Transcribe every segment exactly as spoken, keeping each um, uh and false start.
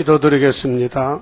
기도드리겠습니다.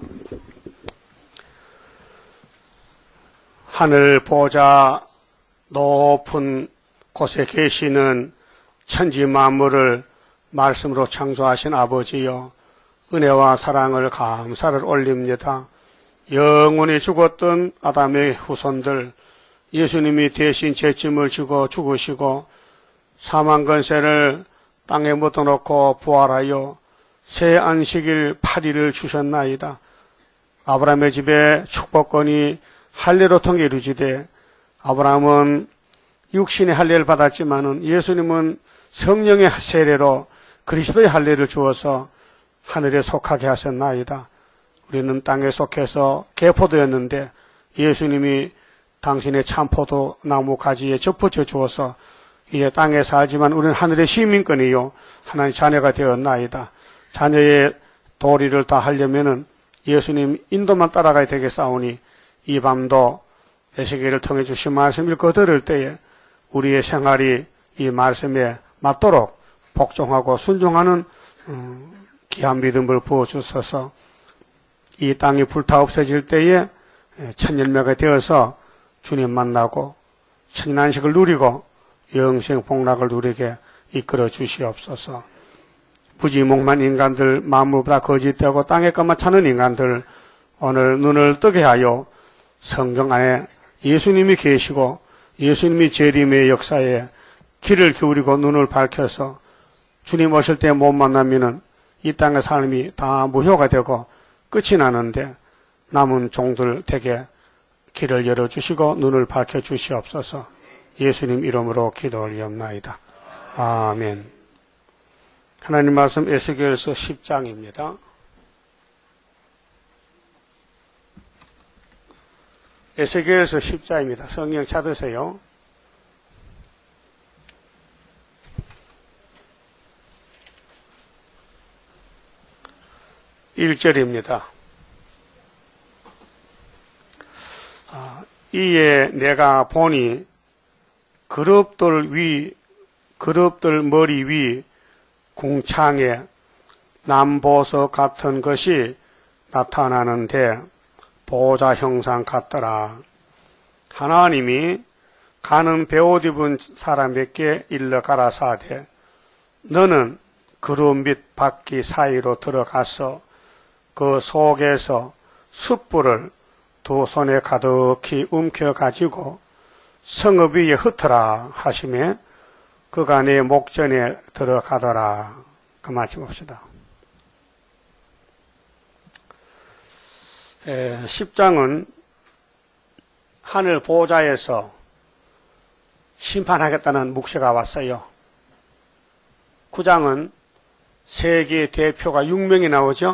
하늘 보좌 높은 곳에 계시는 천지 만물을 말씀으로 창조하신 아버지여, 은혜와 사랑을 감사를 올립니다. 영원히 죽었던 아담의 후손들, 예수님이 대신 제 짐을 지고 죽으시고 사망 권세를 땅에 묻어놓고 부활하여 새 안식일 팔 일을 주셨나이다. 아브라함의 집에 축복권이 할례로 통해 이루어지되, 아브라함은 육신의 할례를 받았지만은 예수님은 성령의 세례로 그리스도의 할례를 주어서 하늘에 속하게 하셨나이다. 우리는 땅에 속해서 개포도였는데 예수님이 당신의 참포도 나무 가지에 접붙여 주어서 이제 땅에 살지만 우리는 하늘의 시민권이요 하나님 자녀가 되었나이다. 자녀의 도리를 다 하려면은 예수님 인도만 따라가야 되겠사오니, 이 밤도 에스겔을 통해 주신 말씀 읽고 들을 때에 우리의 생활이 이 말씀에 맞도록 복종하고 순종하는 음, 귀한 믿음을 부어주셔서 이 땅이 불타 없어질 때에 천열매가 되어서 주님 만나고 천년안식을 누리고 영생 복락을 누리게 이끌어 주시옵소서. 부지목만 인간들, 만물보다 거짓되고 땅의 것만 찾는 인간들, 오늘 눈을 뜨게 하여 성경 안에 예수님이 계시고 예수님이 재림의 역사에 귀를 기울이고 눈을 밝혀서 주님 오실 때 못 만나면은 이 땅의 삶이 다 무효가 되고 끝이 나는데, 남은 종들 댁에 길을 열어주시고 눈을 밝혀주시옵소서. 예수님 이름으로 기도 올리옵나이다. 아멘. 하나님 말씀 에스겔서 십 장입니다. 에스겔서 십 장입니다. 성경 찾으세요. 일 절입니다. 아, 이에 내가 보니 그룹들 위, 그룹들 머리 위 궁창에 남보석 같은 것이 나타나는데 보좌 형상 같더라. 하나님이 가는 베옷 입은 사람에게 일러 가라사대, 너는 그룹 및 바퀴 사이로 들어가서 그 속에서 숯불을 두 손에 가득히 움켜가지고 성읍 위에 흩어라 하시매 그가 내 목전에 들어가더라. 그 말씀 봅시다. 에, 십 장은 하늘 보좌에서 심판하겠다는 묵시가 왔어요. 구 장은 세계 대표가 육 명이 나오죠.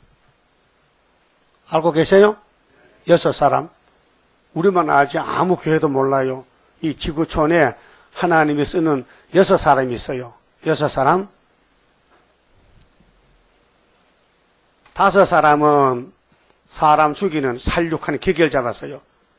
알고 계세요? 여섯 사람. 우리만 알지 아무 교회도 몰라요. 이 지구촌에 하나님이 쓰는 여섯 사람이 있어요. 여섯 사람. 다섯 사람은 사람 죽이는 살육하는 기계를 잡았어요.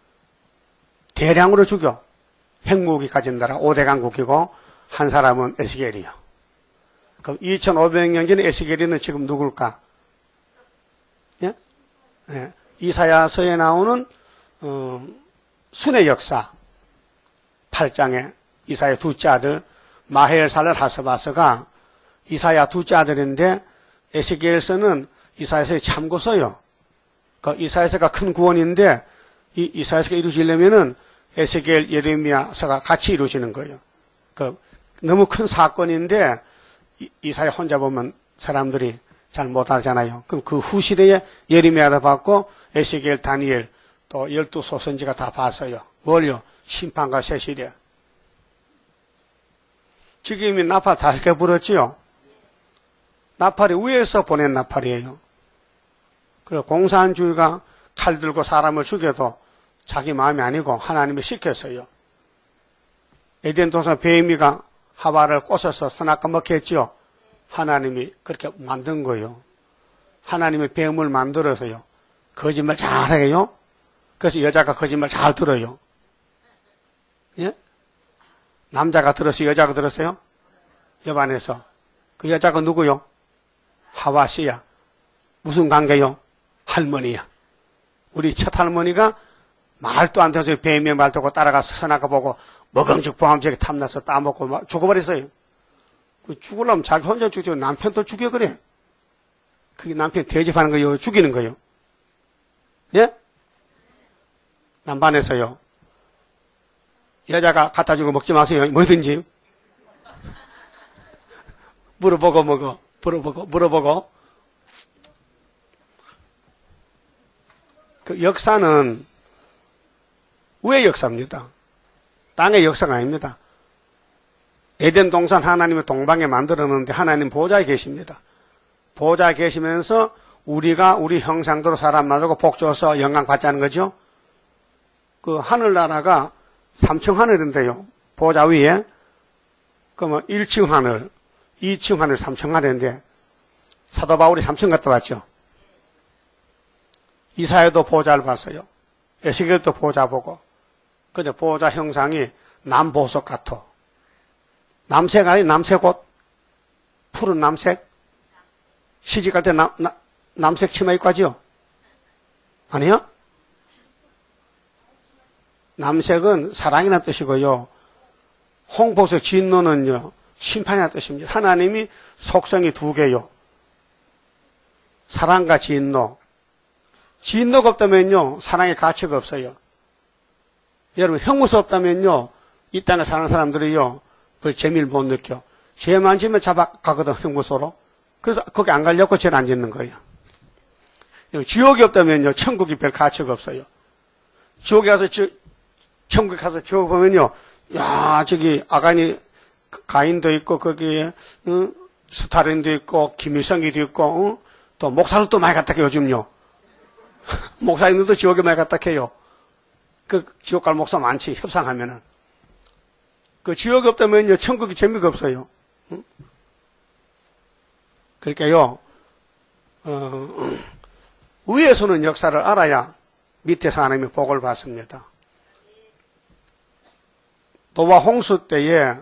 대량으로 죽여. 핵무기 가진 나라 오 대 강국이고, 한 사람은 에스겔이요. 그럼 이천오백 년 전에 에스겔이는 지금 누굴까? 예? 예. 이사야서에 나오는 어, 순의 역사 팔 장에 이사야 둘째 아들 마헬살을 하스바스가 이사야 둘째 아들인데, 에스겔서는 이사야서의 참고서요. 그 이사야서가 큰 구원인데 이 이사야서가 이루어지려면은 에스겔, 예레미야서가 같이 이루어지는 거예요. 그 너무 큰 사건인데 이, 이사야 혼자 보면 사람들이 잘 못 알잖아요. 그럼 그 후 시대에 예레미야도 봤고 에스겔, 다니엘 또 열두 소선지가 다 봤어요. 뭘요? 심판과 세시대. 지금 이미 나팔 다섯 개 불었지요. 나팔이 위에서 보낸 나팔이에요. 그리고 공산주의가 칼 들고 사람을 죽여도 자기 마음이 아니고 하나님이 시켰어요. 에덴 동산 뱀이가 하와를 꼬셔서 선악과 먹게 했지요. 하나님이 그렇게 만든 거예요. 하나님이 뱀을 만들어서요. 거짓말 잘해요. 그래서 여자가 거짓말 잘 들어요. 예? 남자가 들었어요? 여자가 들었어요? 여반에서. 그 여자가 누구요? 하와 씨야. 무슨 관계요? 할머니야. 우리 첫 할머니가 말도 안 돼서 뱀의 말 듣고 따라가서 선악과 보고 먹음직 보암직에 탐나서 따먹고 죽어버렸어요. 그 죽으려면 자기 혼자 죽죠. 남편도 죽여 그래. 그게 남편 대접하는 거요, 죽이는 거요. 예? 남반에서요. 여자가 갖다 주고 먹지 마세요. 뭐든지. 물어보고 먹어. 물어보고, 물어보고. 그 역사는 우의 역사입니다. 땅의 역사가 아닙니다. 에덴 동산 하나님의 동방에 만들었는데 하나님 보좌에 계십니다. 보좌에 계시면서 우리가 우리 형상대로 사람 만들고 복 줘서 영광 받자는 거죠. 그 하늘나라가 삼 층 하늘인데요. 보좌 위에 그러면 일 층 하늘, 이 층 하늘, 삼 층 하늘인데 사도 바울이 삼 층 갔다 왔죠. 이사야도 보좌를 봤어요. 에스겔도 보좌 보고. 근데 보좌 형상이 남보석 같아. 남색 아니 남색 옷? 푸른 남색? 시집갈 때 남, 남, 남색 치마 입고 하죠? 아니요? 남색은 사랑이라는 뜻이고요. 홍보석 진노는요, 심판이라는 뜻입니다. 하나님이 속성이 두 개요. 사랑과 진노. 진노가 없다면요, 사랑의 가치가 없어요. 여러분, 형무소 없다면요, 이 땅에 사는 사람들이요, 그 재미를 못 느껴. 죄만 지면 잡아가거든, 형무소로. 그래서 거기 안 가려고 죄를 안 짓는 거예요. 지옥이 없다면요, 천국이 별 가치가 없어요. 지옥에 가서, 저, 천국에 가서 지옥 보면요, 야, 저기, 아가니, 가인도 있고, 거기에, 응? 스타린도 있고, 김일성이도 있고, 응? 또 목사들도 많이 갔다 해요, 요즘요. 목사님들도 지옥에 많이 갔다 해요. 그, 지옥 갈 목사 많지, 협상하면은. 그 지옥이 없다면요, 천국이 재미가 없어요. 응? 그러니까요, 어, 위에서는 역사를 알아야 밑에서 하나님의 복을 받습니다. 노아 홍수 때에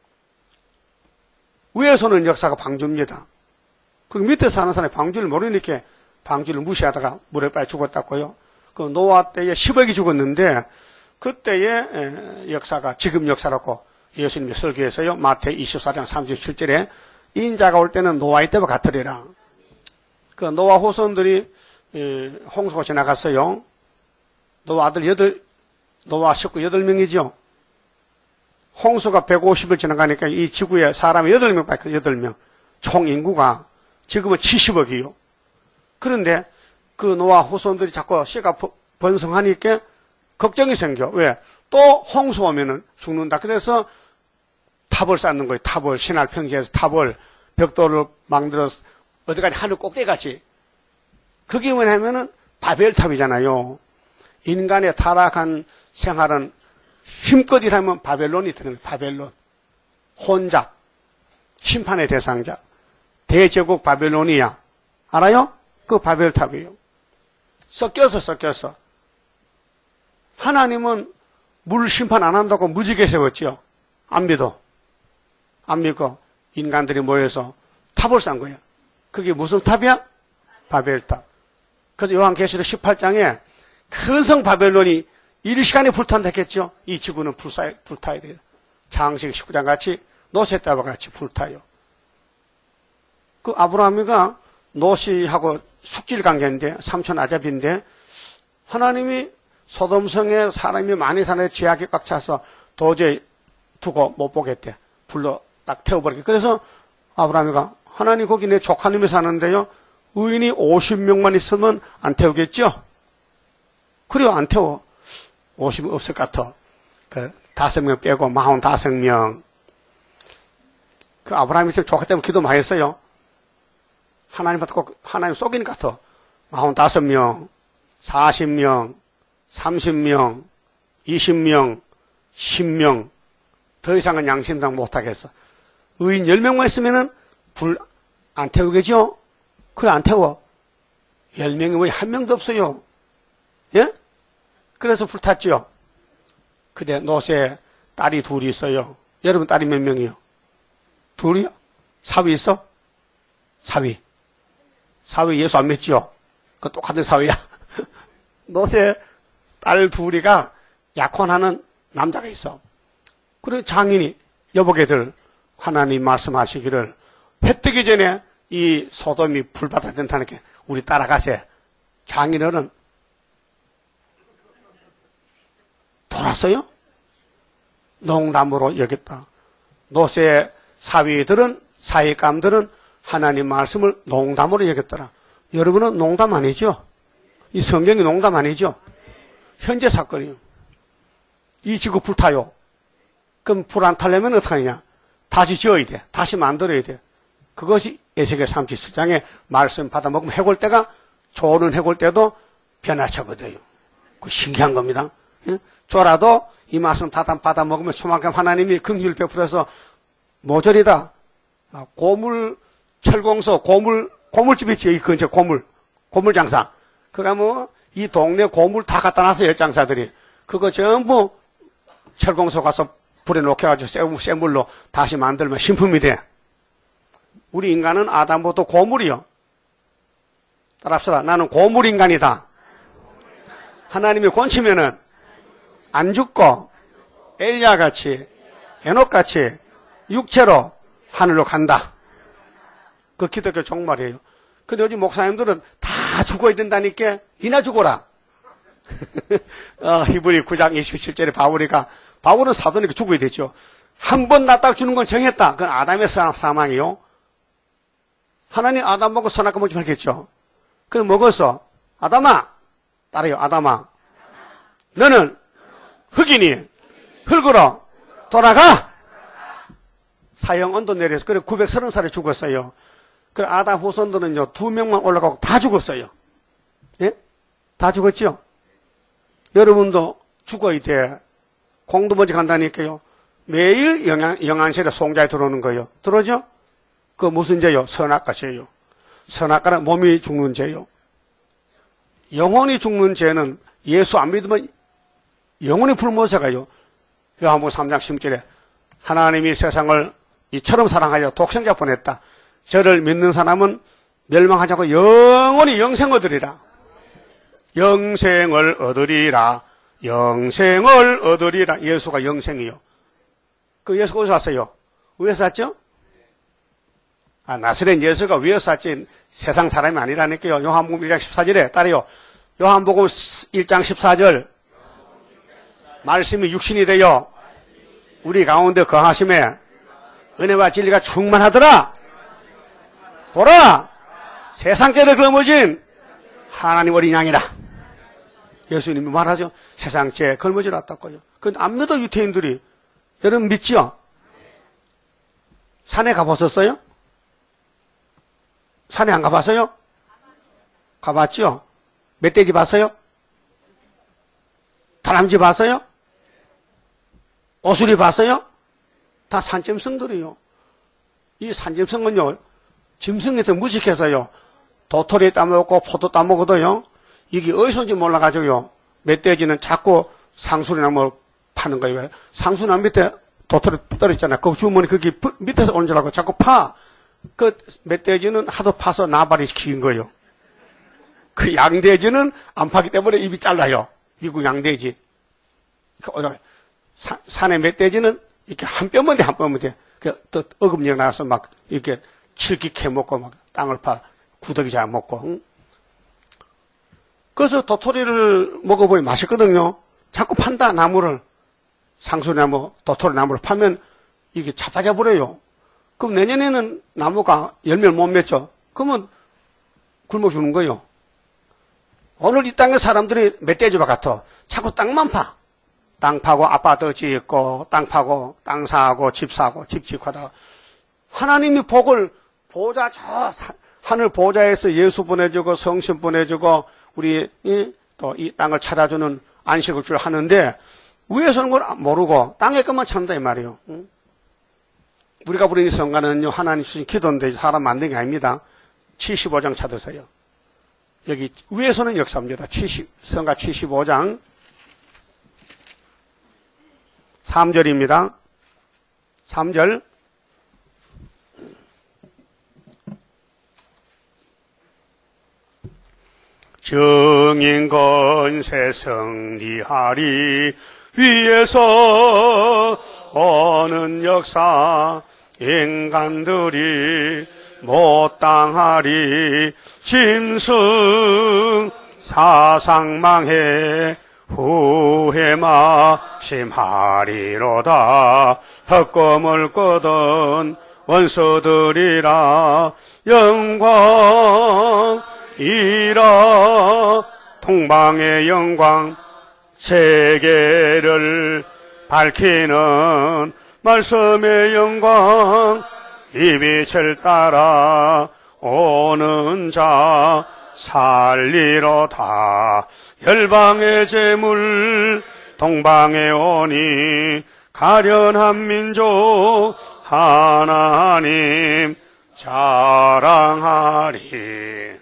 위에서는 역사가 방주입니다. 그 밑에 사는 사람이 방주를 모르니까 방주를 무시하다가 물에 빠져 죽었다고요. 그 노아 때에 십억이 죽었는데 그때의 역사가 지금 역사라고 예수님이 설교에서요. 마태 이십사 장 삼십칠 절에 인자가 올 때는 노아의 때와 같으리라. 그 노아 후손들이 홍수가 지나갔어요. 노아 아들 여덟, 노아 식구 여덟 명이죠. 홍수가 백오십을 지나가니까 이 지구에 사람이 여덟 명밖에 여덟 명. 총 인구가 지금은 칠십억이요. 그런데 그 노아 후손들이 자꾸 씨가 번성하니까 걱정이 생겨. 왜? 또 홍수 오면은 죽는다. 그래서 탑을 쌓는 거예요. 탑을, 신할 평지에서 탑을, 벽돌을 만들어서 어디까지 하늘 꼭대기같이. 그게 뭐냐면은 바벨탑이잖아요. 인간의 타락한 생활은 힘껏 일하면 바벨론이 되는 거예요. 바벨론. 혼자. 심판의 대상자. 대제국 바벨로니아. 알아요? 그 바벨탑이에요. 섞여서 섞여서. 하나님은 물 심판 안 한다고 무지개 세웠죠. 안 믿어. 안 믿고 인간들이 모여서 탑을 쌓은 거야. 그게 무슨 탑이야? 바벨탑. 그래서 요한계시록 십팔 장에 큰 성 바벨론이 일시간에 불탄다 했겠죠. 이 지구는 불사, 불타야 돼요. 장식 십구 장 같이 노새따와 같이 불타요. 그 아브라함이가 노시하고 숙질 관계인데 삼촌 아잡인데 하나님이 소돔성에 사람이 많이 사는 죄악이 꽉 차서 도저히 두고 못 보겠대. 불러 딱 태워버리게. 그래서 아브라함이가 하나님 거기 내 조카님이 사는데요. 의인이 오십 명만 있으면 안 태우겠죠? 그래요, 안 태워. 오십 없을 것 같아. 그 다섯 명 빼고 마흔다섯 명. 그 아브라함이 조카 때문에 기도 많이 했어요. 하나님한테 꼭 하나님 속이는 것 같아. 마흔다섯 명, 사십 명, 삼십 명, 이십 명, 십 명. 더 이상은 양심상 못하겠어. 의인 열 명만 있으면은 불 안 태우겠죠? 그래, 안 태워. 열 명이 왜 한 명도 없어요? 예? 그래서 불탔죠? 근데 노새 딸이 둘이 있어요. 여러분 딸이 몇 명이요? 둘이요? 사위 있어? 사위. 사위 예수 안 믿지요? 그 똑같은 사위야. 노새 딸 둘이가 약혼하는 남자가 있어. 그래 장인이 여보게들 하나님 말씀하시기를 해 뜨기 전에 이 소돔이 불받아 된다니까 우리 따라가세. 장인어른 돌았어요? 농담으로 여겼다. 노새 사위들은 사위감들은 하나님 말씀을 농담으로 여겼더라. 여러분은 농담 아니죠? 이 성경이 농담 아니죠? 현재 사건이요. 이 지구 불타요. 그럼 불 안 타려면 어떡하느냐? 다시 지어야 돼. 다시 만들어야 돼. 그것이 에스겔 삼십칠 장에 말씀 받아먹으면 해골대가 조는 해골대도 변화처거든요. 그 신기한 겁니다. 예? 조라도 이 말씀 받아먹으면 초만큼 하나님이 긍휼 베풀어서 모조리다. 고물 철공소 고물 고물집이 있지 이 근처 고물 고물 장사. 그가 뭐 이 동네 고물 다 갖다 놨어요 장사들이. 그거 전부 철공소 가서 불에 녹여가지고 새 물로 다시 만들면 신품이 돼. 우리 인간은 아담부터 고물이요. 따라합시다. 나는 고물 인간이다. 하나님이 권치면은 안 죽고 엘리야같이 에녹같이 육체로 하늘로 간다. 그 기독교 종말이에요. 근데 요즘 목사님들은 다 죽어야 된다니까 이나 죽어라. 어, 히브리 구 장 이십칠 절에 바울이가 바울은 사도니까 죽어야 되죠. 한 번 낳다가 주는 건 정했다. 그건 아담의 사망이요. 하나님 아담 보고 선악과 먹지 말겠죠. 그래서 먹어서 아담아 따라요. 아담아 너는 흙이니 흙으로 돌아가. 사형 언도 내려서 그래 구백삼십 살에 죽었어요. 그 아담 후손들은요 두 명만 올라가고 다 죽었어요. 예? 다 죽었죠. 여러분도 죽어야 돼. 공도 먼저 간다니까요. 매일 영양, 영안실에 송자에 들어오는 거예요. 들어오죠? 그 무슨 죄요? 선악과 죄요. 선악과는 몸이 죽는 죄요. 영혼이 죽는 죄는 예수 안 믿으면 영혼이 불못에 가요. 요한복음 삼 장 십 절에 하나님이 세상을 이처럼 사랑하여 독생자 보냈다. 저를 믿는 사람은 멸망하지 않고 영원히 영생 얻으리라. 영생을 얻으리라. 영생을 얻으리라. 예수가 영생이요. 그 예수가 어디서 왔어요? 위에서 왔죠? 아, 나사렛 예수가 위에서 왔지 세상 사람이 아니라니까요. 요한복음 일 장 십사 절에 따라요. 요한복음 일 장 십사 절 말씀이 육신이 되어 우리 가운데 거하심에 은혜와 진리가 충만하더라. 보라 세상 죄를 걸머진 하나님 어린 양이라. 예수님이 말하죠. 세상 죄 걸머질 않았다고요. 그런데 안 믿어 유태인들이. 여러분 믿지요? 산에 가보셨어요? 산에 안 가봤어요? 가봤죠? 멧돼지 봤어요? 다람쥐 봤어요? 오수리 봤어요? 다 산짐승들이요. 이 산짐승은요, 짐승에서 무식해서요, 도토리 따먹고 포도 따먹어도요, 이게 어디서 온지 몰라가지고요, 멧돼지는 자꾸 상수리나무 파는 거예요. 상수나무 밑에 도토리 떨어졌잖아요. 그 주머니 거기 밑에서 오는 줄 알고 자꾸 파. 그 멧돼지는 하도 파서 나발이 긴 거예요. 그 양돼지는 안 파기 때문에 입이 잘라요. 미국 양돼지. 사, 산의 멧돼지는 이렇게 한 뼘만 돼, 한 뼘만 돼. 그, 또 어금니가 나서 막 이렇게 칠기 캐 먹고 막 땅을 파, 구더기 잘 먹고. 응? 그래서 도토리를 먹어보니 맛있거든요. 자꾸 판다, 나무를. 상수나무, 도토리 나무를 파면 이게 자빠져 버려요. 그럼 내년에는 나무가 열매를 못 맺죠. 그러면 굶어 주는 거예요. 오늘 이 땅의 사람들이 멧돼지와 같아. 자꾸 땅만 파. 땅 파고 아파트 짓고, 땅 파고, 땅 사고, 집 사고, 집 짓고하다가 하나님이 복을 보좌 저 하늘 보좌에서 예수 보내주고 성신 보내주고 우리 또 이 땅을 찾아주는 안식을 줄 하는데 위에서는 걸 모르고 땅에 것만 찾는다 이 말이에요. 응? 우리가 부르는 성가는요 하나님 주신 기도인데 사람 만든 게 아닙니다. 칠십오 장 찾으세요. 여기 위에서는 역사입니다. 칠십, 성가 칠십오 장 삼 절입니다. 삼 절 정인 건세 승리하리 위에서 오는 역사 인간들이 못 당하리 짐승 사상망해 후회마 심하리로다 헛꿈을 꿔던 원수들이라 영광이라 동방의 영광 세계를 밝히는 말씀의 영광 이 빛을 따라 오는 자 살리로다 열방의 재물 동방에 오니 가련한 민족 하나님 자랑하리.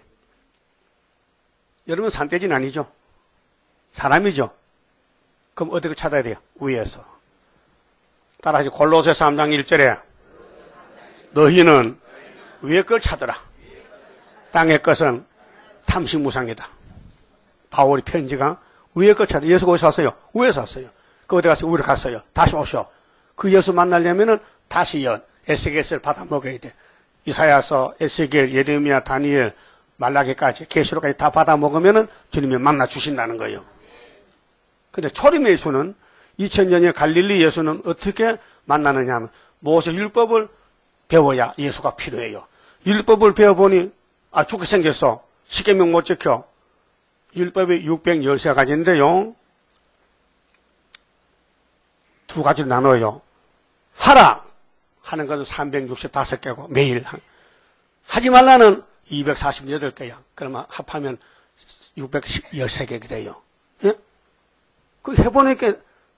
여러분 산돼지는 아니죠? 사람이죠? 그럼 어떻게 찾아야 돼요? 위에서. 따라하시 골로새 삼 장 일 절에 너희는 위의 걸 찾으라. 땅의 것은 탐식무상이다. 바울이 편지가 위의 걸 찾아. 예수가 어디서 왔어요? 위에서 왔어요. 그 어디 가서 위로 갔어요. 다시 오셔. 그 예수 만나려면은 다시 연 에스겔을 받아 먹어야 돼. 이사야서, 에스겔, 예레미야, 다니엘, 말라기까지 계시록까지 다 받아 먹으면은 주님이 만나 주신다는 거예요. 근데 초림 예수는 이천 년의 갈릴리 예수는 어떻게 만나느냐 하면 모세 율법을 배워야 예수가 필요해요. 율법을 배워보니 아 죽게 생겼어. 십계명 못 지켜. 율법이 육백십삼 가지인데요. 두 가지로 나눠요. 하라 하는 것은 삼백육십오 개고 매일 하지 말라는 이백사십팔 개야. 그러면 합하면 육백십삼 개 그래요. 예? 그 해보니까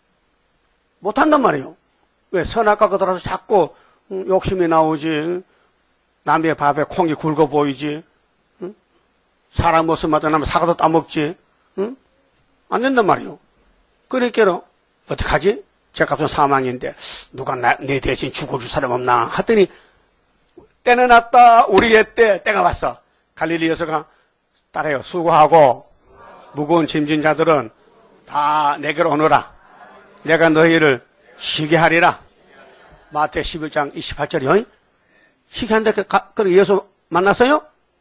못한단 말이에요. 왜? 선악과가 들어서 자꾸 욕심이 나오지. 남의 밥에 콩이 굵어 보이지. 응? 사람 모습마다 나면 사과도 따먹지. 응? 안 된단 말이에요. 그러니까 어떡하지? 제값은 사망인데 누가 나, 내 대신 죽어줄 사람 없나 하더니 때는 왔다. 우리의 때 때가 왔어. 갈릴리 여서가 따라요. 수고하고 무거운 짐진 자들은 다 내게로 오너라. 내가 너희를 쉬게 하리라. 마태 십일 장 이십팔 절이요. 쉬게 한다. 그래 예수 만났어요?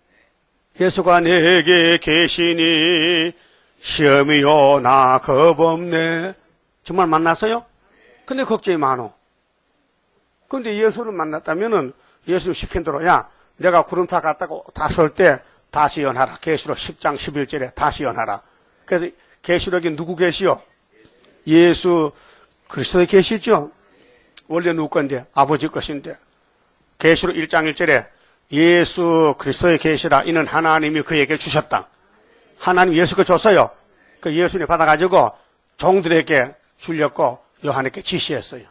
예수가 내게 계시니 시험이요 나 겁없네. 정말 만났어요? 근데 걱정이 많어. 근데 예수를 만났다면은 예수를 시킨 대로 야 내가 구름타 갔다가 다시 올 때 다시 연하라. 계시록 십 장 십일 절에 다시 연하라. 그래서 계시록에 누구 계시요? 예수 그리스도에 계시죠? 원래 누구 건데? 아버지 것인데. 계시록 일 장 일 절에 예수 그리스도에 계시라. 이는 하나님이 그에게 주셨다. 하나님 예수가 줬어요. 그 예수님 받아가지고 종들에게 줄렸고 요한에게 지시했어요.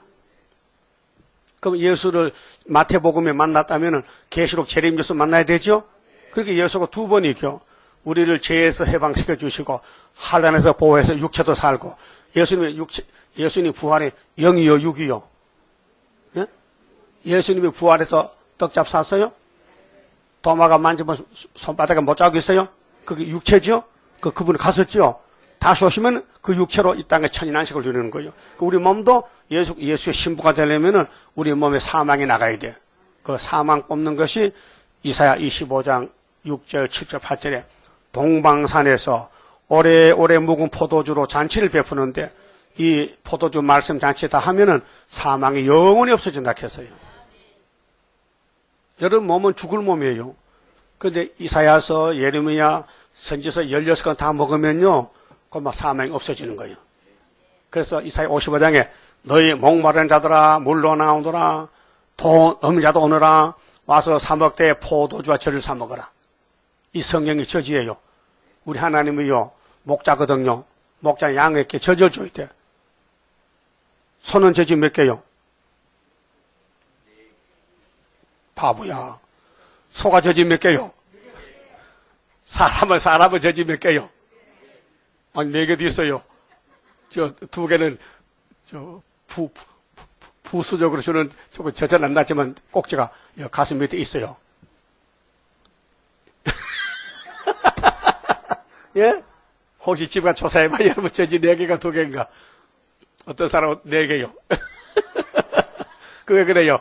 그럼 예수를 마태복음에 만났다면은 계시록 재림예수 만나야 되죠? 그렇게 예수가 두 번이죠. 우리를 죄에서 해방시켜 주시고 환난에서 보호해서 육체도 살고 예수님의 육체, 예수님 부활의 영이요 육이요. 예? 예수님이 부활해서 떡잡 샀어요? 도마가 만지면 손바닥에 못 잡고 있어요? 그게 육체죠? 그 그분이 갔었죠? 다시 오시면 그 육체로 이 땅에 천인안식을 누리는 거예요. 우리 몸도 예수, 예수의 신부가 되려면은 우리 몸에 사망이 나가야 돼. 그 사망 뽑는 것이 이사야 이십오 장 육 절, 칠 절, 팔 절에 동방산에서 오래오래 묵은 포도주로 잔치를 베푸는데 이 포도주 말씀 잔치 다 하면은 사망이 영원히 없어진다 했어요. 여러분 몸은 죽을 몸이에요. 근데 이사야서, 예레미야, 선지서 열여섯 권 다 먹으면요. 그럼 막 사망이 없어지는 거예요. 그래서 이사야 오십오 장에 너희 목마른 자들아 물로 나오더라. 돈 없는 자도 오너라. 와서 사먹되 포도주와 젖을 사 먹어라. 이 성경이 저지예요. 우리 하나님이요. 목자거든요. 목자 양에게 젖을 줘야 돼. 소는 젖이 몇 개요? 바보야. 소가 젖이 몇 개요? 사람은 사람은 젖이 몇 개요? 아니 네 개도 있어요. 저 두 개는 저 부, 부, 부수적으로 주는 조금 젖은 안 났지만 꼭지가 가슴 밑에 있어요. 예? 혹시 집가 조사해봐. 여러분, 저지 네 개가 두 개인가? 어떤 사람은 네 개요. 그 왜 그래요?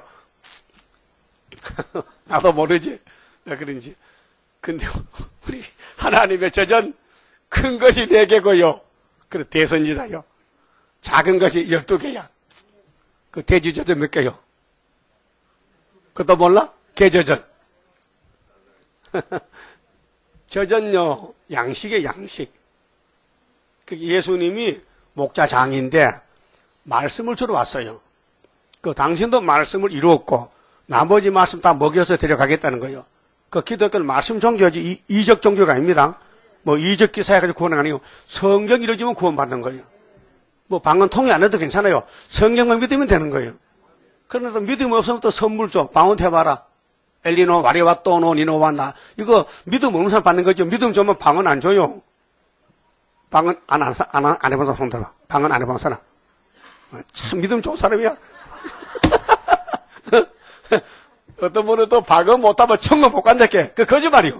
나도 모르지. 왜 그런지. 근데 우리 하나님의 저전 큰 것이 네 개고요. 그래, 대선지자요. 작은 것이 열두 개야. 그 돼지 저전 몇 개요? 그것도 몰라? 개저전. 저전요, 양식의 양식. 예수님이 목자장인데 말씀을 주러 왔어요. 그 당신도 말씀을 이루었고 나머지 말씀 다 먹여서 데려가겠다는 거예요. 그 기독교는 말씀 종교지 이, 이적 종교가 아닙니다. 뭐 이적 기사해가지고 구원은 아니고 성경 이루어지면 구원받는 거예요. 뭐 방언 통해 안 해도 괜찮아요. 성경만 믿으면 되는 거예요. 그런데 믿음 없으면 또 선물 줘. 방언 해봐라. 엘리노 와리와또노 니노와나. 이거 믿음 없는 사람 받는 거죠. 믿음 주면 방언 안 줘요. 방언 안, 안, 안, 안 해본 사람 손 들어. 방언 안 해본 사람. 참 믿음 좋은 사람이야. 어떤 분은 또 방언 못하면 천국 못 간다게. 그 거짓말이요.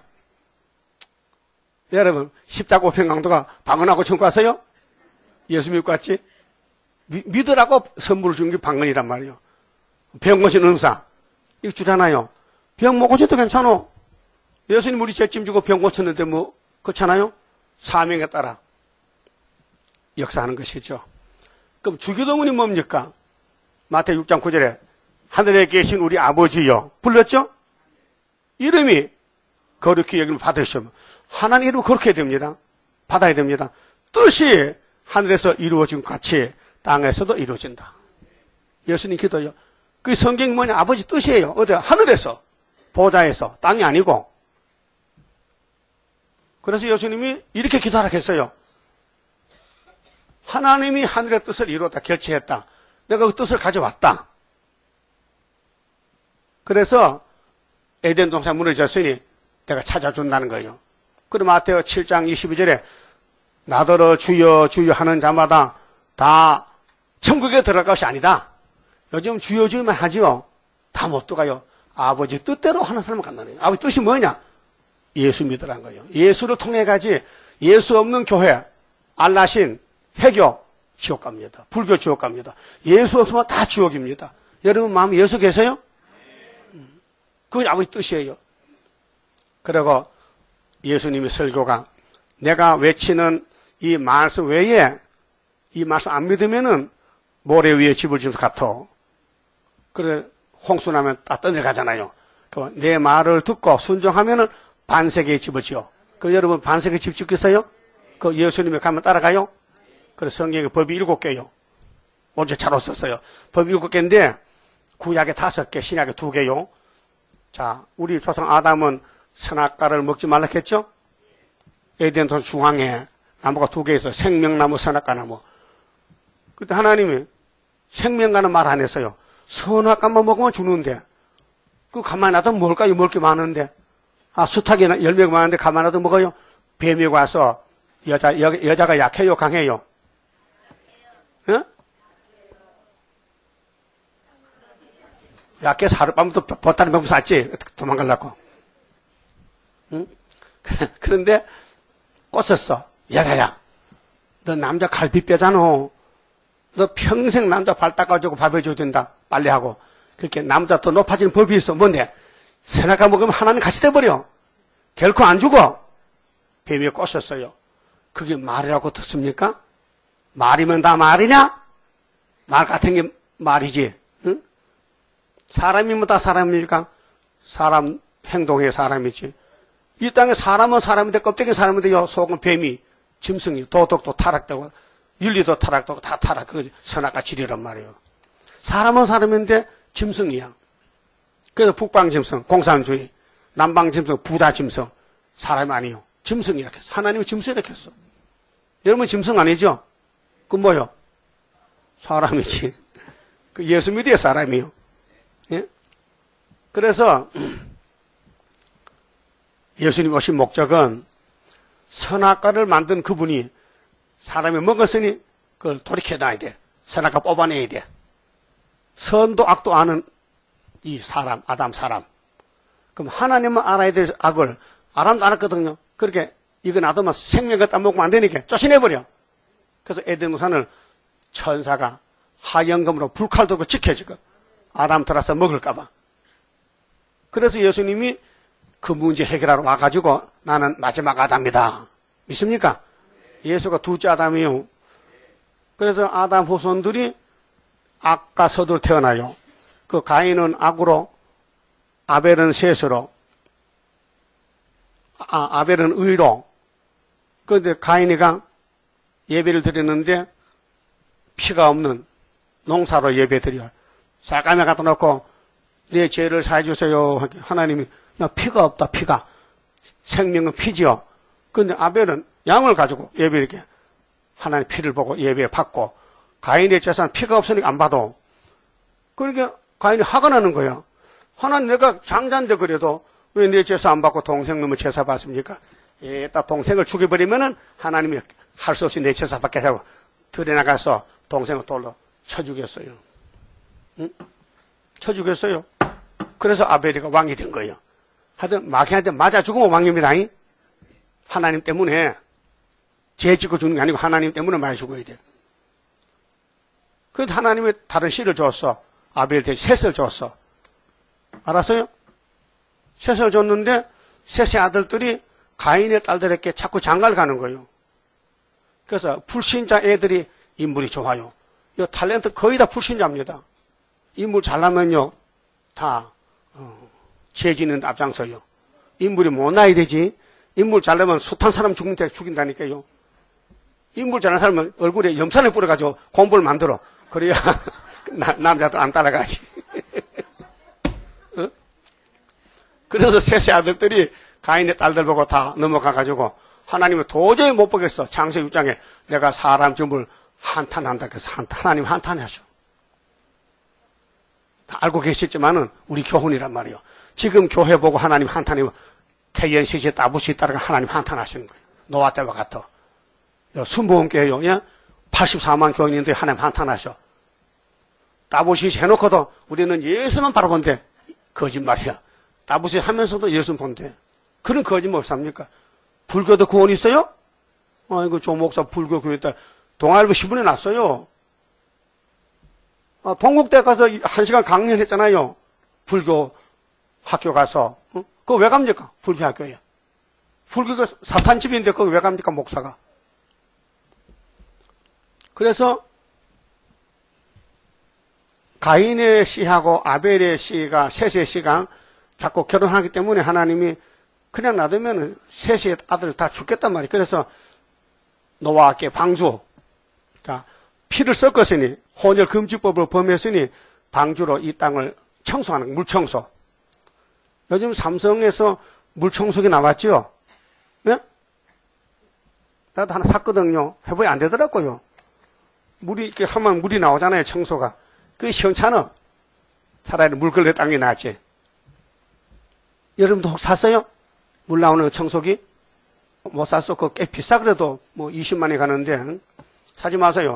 여러분, 십자가 우편 강도가 방언하고 천국 갔어요? 예수 믿고 갔지? 미, 믿으라고 선물을 준 게 방언이란 말이에요. 병 고치는 은사. 이거 주잖아요. 병 못 고쳐도 괜찮아. 예수님 우리 죄짐 주고 병 고쳤는데 뭐, 그렇잖아요? 사명에 따라 역사하는 것이죠. 그럼 주기도문이 뭡니까? 마태육 장 구 절에 하늘에 계신 우리 아버지여 불렀죠? 이름이 거룩히 여김을 받으시면 하나님 이름 그렇게 됩니다. 받아야 됩니다. 뜻이 하늘에서 이루어진 것 같이 땅에서도 이루어진다. 예수님 기도요. 그 성경이 뭐냐? 아버지 뜻이에요. 어디? 하늘에서 보좌에서 땅이 아니고. 그래서 예수님이 이렇게 기도하라 했어요. 하나님이 하늘의 뜻을 이루었다, 결체했다. 내가 그 뜻을 가져왔다. 그래서 에덴 동산 무너졌으니 내가 찾아준다는 거예요. 그리고 마태오 칠 장 이십이 절에 나더러 주여 주여 하는 자마다 다 천국에 들어갈 것이 아니다. 요즘 주여 주여만 하지요. 다 못 들어가요. 아버지 뜻대로 하는 사람은 간다는 거예요. 아버지 뜻이 뭐냐? 예수 믿으라는 거예요. 예수를 통해 가지 예수 없는 교회, 알라신, 해교, 지옥 갑니다. 불교 지옥 갑니다. 예수 없으면 다 지옥입니다. 여러분 마음에 예수 계세요? 그게 아버지 뜻이에요. 그리고 예수님의 설교가 내가 외치는 이 말씀 외에 이 말씀 안 믿으면은 모래 위에 집을 지면서 같아. 그래 홍수 나면 다 떠내려가잖아요. 그 내 말을 듣고 순종하면은 반세계의 집을 지어. 그 여러분 반세계 집 짓겠어요? 그 예수님이 가면 따라가요? 그래서 성경에 법이 일곱 개요. 언제 잘 없었어요. 법이 일곱 개인데 구약에 다섯 개, 신약에 두 개요. 자, 우리 조상 아담은 선악과를 먹지 말라 했죠? 에덴 동산 중앙에 나무가 두 개 있어. 생명나무, 선악과나무. 그때 하나님이 생명과는 말 안 했어요. 선악과만 먹으면 죽는데. 그 가만히 놔도 뭘까요? 먹을 게 많은데. 아, 수탉이나 열매가 많은데 가만히 놔도 먹어요? 뱀이 와서 여자, 여, 여자가 약해요? 강해요? 어? 약해서 하룻밤부터 보따리 먹고 샀지. 도망가려고. 응? 그런데 꽂혔어. 야야야, 너 남자 갈비뼈잖아. 너 평생 남자 발 닦아주고 밥 해줘야 된다. 빨리 하고. 그렇게 남자 더 높아지는 법이 있어. 뭔데? 선악과 먹으면 하나님 같이 돼버려. 결코 안 죽어. 뱀이 꽂혔어요. 그게 말이라고 듣습니까? 말이면 다 말이냐? 말 같은 게 말이지. 응? 사람이면 다 사람입니까? 사람 행동의 사람이지. 이 땅에 사람은 사람인데 껍데기 사람인데요. 속은 뱀이, 짐승이, 도덕도 타락되고 윤리도 타락되고 다 타락. 그 선악과 질이란 말이에요. 사람은 사람인데 짐승이야. 그래서 북방 짐승, 공산주의, 남방 짐승, 부다 짐승. 사람이 아니요. 짐승이라 했어. 하나님은 짐승이라 했어. 여러분 짐승 아니죠? 그 뭐요? 사람이지. 그 예수 믿어야 사람이요. 예? 그래서 예수님 오신 목적은 선악과를 만든 그분이 사람이 먹었으니 그걸 돌이켜놔야 돼. 선악과 뽑아내야 돼. 선도 악도 아는 이 사람, 아담 사람. 그럼 하나님은 알아야 될 악을 아람도 알았거든요. 그렇게 이거 놔두면 생명과 따먹으면 안 되니까 쫓아내버려. 그래서 에덴 동산을 천사가 하연금으로 불칼 들고 지켜주고 아담 들어서 먹을까봐. 그래서 예수님이 그 문제 해결하러 와가지고 나는 마지막 아담이다. 믿습니까? 예수가 둘째 아담이요. 그래서 아담 후손들이 악과 서둘 태어나요. 그 가인은 악으로, 아벨은 셋으로, 아, 아벨은 의로. 그런데 가인이가 예배를 드렸는데 피가 없는 농사로 예배 드려. 쌀감에 갖다 놓고 내 죄를 사해 주세요. 하나님이 야, 피가 없다, 피가. 생명은 피지요. 그런데 아벨은 양을 가지고 예배 이렇게 하나님 피를 보고 예배 받고 가인의 제사는 피가 없으니까 안 받아. 그러니까 가인이 화가 나는 거야. 하나님 내가 장자인데 그래도 왜 내 제사 안 받고 동생 놈의 제사 받습니까? 예, 딱 동생을 죽여버리면은 하나님이 할 수 없이 내 제사 받게 하고 들에 나가서 동생을 돌로 쳐 죽였어요. 응? 쳐 죽였어요. 그래서 아벨이가 왕이 된 거예요. 하여튼 마귀한테 맞아 죽으면 왕입니다. 이? 하나님 때문에 죄 짓고 죽는 게 아니고 하나님 때문에 많이 죽어야 돼. 그래서 하나님이 다른 씨를 줬어. 아벨 대신 셋을 줬어. 알았어요? 셋을 줬는데 셋의 아들들이 가인의 딸들에게 자꾸 장가를 가는 거예요. 그래서 불신자 애들이 인물이 좋아요. 이 탤런트 거의 다 불신자입니다. 인물 잘나면요 다 어, 죄지는 앞장서요. 인물이 못 나야 되지. 인물 잘나면 숱한 사람 죽는데 죽인다니까요. 인물 잘난 사람은 얼굴에 염산을 뿌려가지고 공부를 만들어. 그래야 나, 남자들 안 따라가지. 어? 그래서 셋의 아들들이 가인의 딸들 보고 다 넘어가가지고 하나님은 도저히 못 보겠어. 창세기 육 장에 내가 사람 죽음을 한탄한다. 그래서 한탄, 하나님 한탄하셔. 다 알고 계시지만은 우리 교훈이란 말이에요. 지금 교회 보고 하나님 한탄이면 태연시시 따부시 따라가 하나님 한탄하시는 거예요. 노아 때와 같아. 순복음교회요. 예? 팔십사만 교인인데 하나님 한탄하셔. 따부시 해놓고도 우리는 예수만 바라본대. 거짓말이야. 따부시 하면서도 예수 본대. 그런 거짓말 없습니까? 불교도 구원 있어요? 아이고, 조 목사 불교 교회 때 동아일보 신문에 났어요. 아, 동국대 가서 한 시간 강연했잖아요. 불교 학교 가서. 어? 그거 왜 갑니까? 불교 학교에. 불교가 사탄집인데 그거 왜 갑니까? 목사가. 그래서 가인의 씨하고 아벨의 씨가 셋의 씨가 자꾸 결혼하기 때문에 하나님이 그냥 놔두면 셋의 아들 다 죽겠단 말이에요. 그래서 노아께 방주, 자 피를 섞었으니 혼혈 금지법을 범했으니 방주로 이 땅을 청소하는 물청소. 요즘 삼성에서 물청소기 나왔죠? 네? 나도 하나 샀거든요. 해보니 안 되더라고요. 물이 이렇게 하면 물이 나오잖아요. 청소가. 그게 시원찮아. 차라리 물 걸레 땅이 낫지. 여러분도 혹시 샀어요? 물 나오는 청소기? 못 샀어. 그거 꽤 비싸 그래도 뭐 이십만이 가는데 사지 마세요.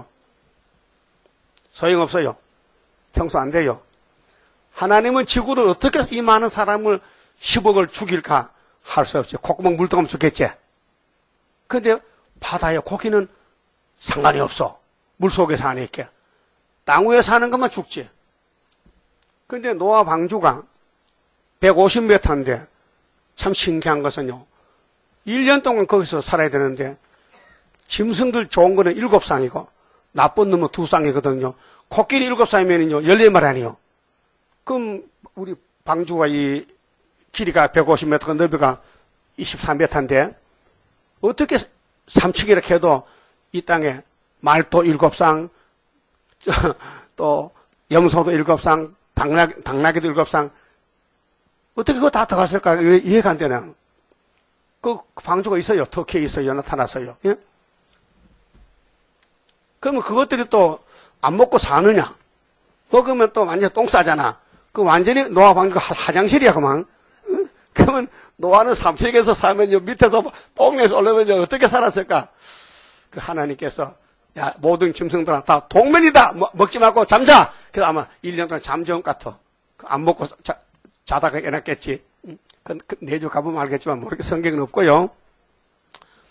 소용없어요. 청소 안 돼요. 하나님은 지구를 어떻게 이 많은 사람을 십억을 죽일까 할 수 없죠. 콧구멍 물떡하면 죽겠지. 근데 바다에 고기는 상관이 없어. 물속에 사니까. 땅 위에 사는 것만 죽지. 근데 노아 방주가 백오십 미터인데 참 신기한 것은요. 일 년 동안 거기서 살아야 되는데 짐승들 좋은 거는 일곱 쌍이고 나쁜 놈은 두 쌍이거든요. 코끼리 일곱 쌍이면요. 열네 마리 아니에요. 그럼 우리 방주가 이 길이가 백오십 미터, 너비가 이십삼 미터인데 어떻게 삼치기를 해도 이 땅에 말도 일곱 쌍, 또 염소도 일곱 쌍, 당나귀, 당나귀도 일곱 쌍 어떻게 그거 다 들어갔을까? 이해가 안 되네. 그 방주가 있어요. 터키에 있어요. 나타났어요. 예? 그러면 그것들이 또 안 먹고 사느냐? 먹으면 또 완전 똥 싸잖아. 그 완전히 노아 방주가 화장실이야, 그만. 응? 그러면 노아는 삼층에서 살면요, 밑에서 똥에서 올라오면 어떻게 살았을까? 그 하나님께서, 야, 모든 짐승들아, 다 동면이다! 뭐, 먹지 말고 잠자! 그래서 아마 일 년 동안 잠재운 것 같아. 안 먹고 자, 자다가 깨났겠지. 응? 그, 그, 내주 가보면 알겠지만, 모르게 성경은 없고요.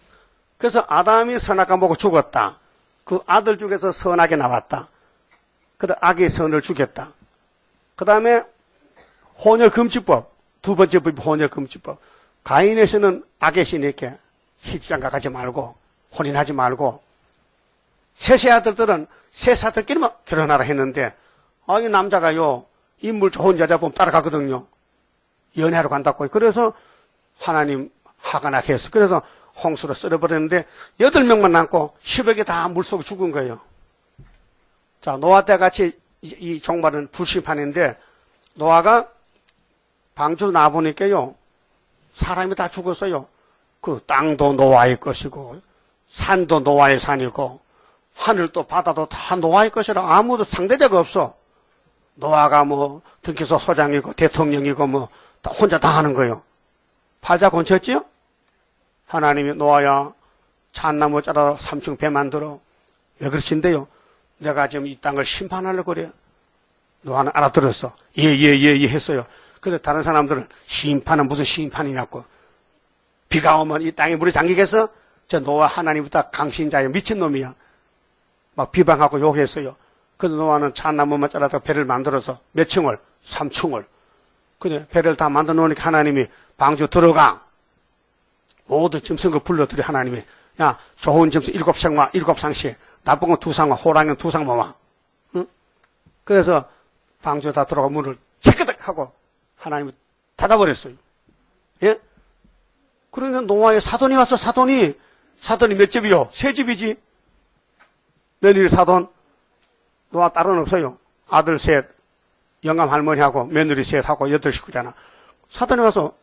그래서 아담이 선악과 보고 죽었다. 그 아들 중에서 선악이 나왔다. 그 다음 악의 선을 죽였다. 그 다음에 혼혈금지법. 두 번째 법이 혼혈금지법. 가인에서는 악의 신에게 시집장가 가지 말고 혼인하지 말고 셋의 아들들은 셋 아들끼리만 결혼하라 했는데 아, 이 남자가요 인물 좋은 여자 보면 따라가거든요. 연애하러 간다고. 그래서 하나님 화가 나게 했어. 그래서 홍수로 썰어버렸는데 여덟 명만 남고 십억이 다 물속에 죽은 거예요. 자, 노아 때 같이 이, 이 종말은 불심판인데 노아가 방주 나보니까요 사람이 다 죽었어요. 그 땅도 노아의 것이고 산도 노아의 산이고 하늘도 바다도 다 노아의 것이라 아무도 상대자가 없어. 노아가 뭐 등기소 소장이고 대통령이고 뭐 다 혼자 다 하는 거예요. 팔자 건쳤지요? 하나님이 노아야 잣나무 자라 삼층 배 만들어. 왜 그러신데요? 내가 지금 이 땅을 심판하려고 그래. 노아는 알아들었어. 예예예 예, 예 했어요. 근데 다른 사람들은 심판은 무슨 심판이냐고. 비가 오면 이 땅에 물이 잠기겠어? 저 노아 하나님보다 강신자야 미친놈이야. 막 비방하고 욕했어요. 근데 노아는 잣나무만 잘라서 배를 만들어서 몇 층을? 삼 층을. 근데 배를 다 만들어 놓으니까 하나님이 방주 들어가. 모두 짐승을 불러들여 하나님이. 야, 좋은 짐승 일곱 상마, 일곱 상씩. 나쁜 건 두 상마, 호랑이는 두 상마 와. 응? 그래서 방주 다 들어가 문을 체크득 하고 하나님이 닫아버렸어요. 예? 그러니까 노아의 사돈이 왔어, 사돈이. 사돈이 몇 집이요? 세 집이지. 며느리 사돈. 노아 딸은 없어요. 아들 셋, 영감 할머니하고 며느리 셋하고 여덟 식구잖아. 사돈이 와서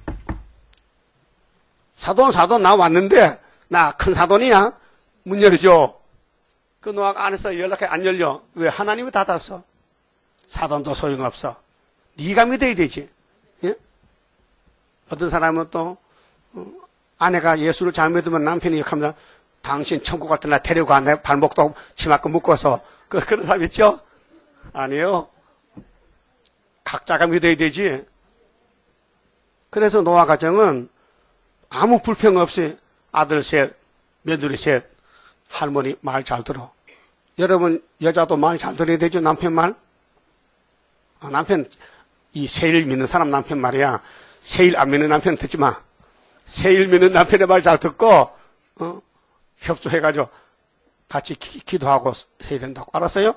사돈 사돈 나 왔는데 나 큰 사돈이야. 문 열어줘. 그 노아가 안에서 연락해 안 열려. 왜? 하나님이 닫았어. 사돈도 소용없어. 네가 믿어야 되지. 예? 어떤 사람은 또 어, 아내가 예수를 잘 믿으면 남편이 욕합니다. 당신 천국 같은 날 데리고 안 내 발목도 치마껏 묶어서 그, 그런 사람 있죠? 아니에요. 각자가 믿어야 되지. 그래서 노아 가정은 아무 불평 없이 아들 셋, 며느리 셋, 할머니 말 잘 들어. 여러분 여자도 말 잘 들어야 되죠? 남편 말? 아, 남편 이 세일 믿는 사람 남편 말이야. 세일 안 믿는 남편 듣지 마. 세일 믿는 남편의 말 잘 듣고 어? 협조해가지고 같이 기, 기도하고 해야 된다고. 알았어요?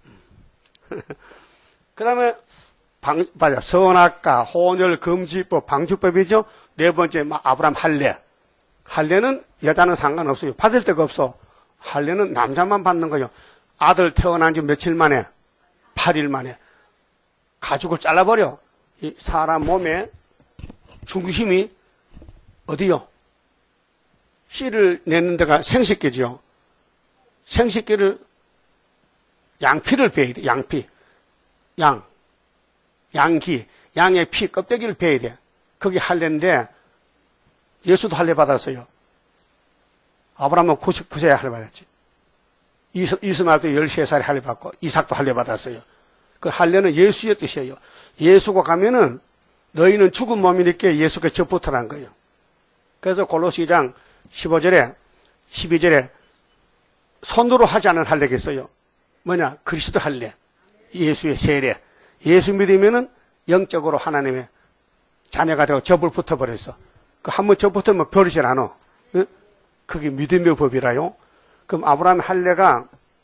그 다음에 방, 맞아. 선악과, 혼혈, 금지법, 방주법이죠. 네 번째, 아브람 할례. 할례는 여자는 상관없어요. 받을 데가 없어. 할례는 남자만 받는 거예요. 아들 태어난 지 며칠 만에, 팔 일 만에 가죽을 잘라버려. 이 사람 몸에 중심이 어디요? 씨를 내는 데가 생식기죠. 생식기를 양피를 베야 돼. 양피. 양. 양기. 양의 피 껍데기를 베야 돼. 그게 할례인데 예수도 할례 받았어요. 아브라함은 구십구 세에 할례 받았지. 이스마엘도 열세 살에 할례 받고 이삭도 할례 받았어요. 그 할례는 예수의 뜻이에요. 예수가 가면은 너희는 죽은 몸이니까 예수가 접붙어란 거예요. 그래서 골로새 이 장 십오 절에 십이 절에 손으로 하지 않은 할례가 있어요. 뭐냐? 그리스도 할례. 예수의 세례. 예수 믿으면은 영적으로 하나님의 자녀가 되고 접을 붙어버렸어. 그 한 번 접 붙으면 버리질 않아. 응? 그게 믿음의 법이라요. 그럼 아브라함의 할례가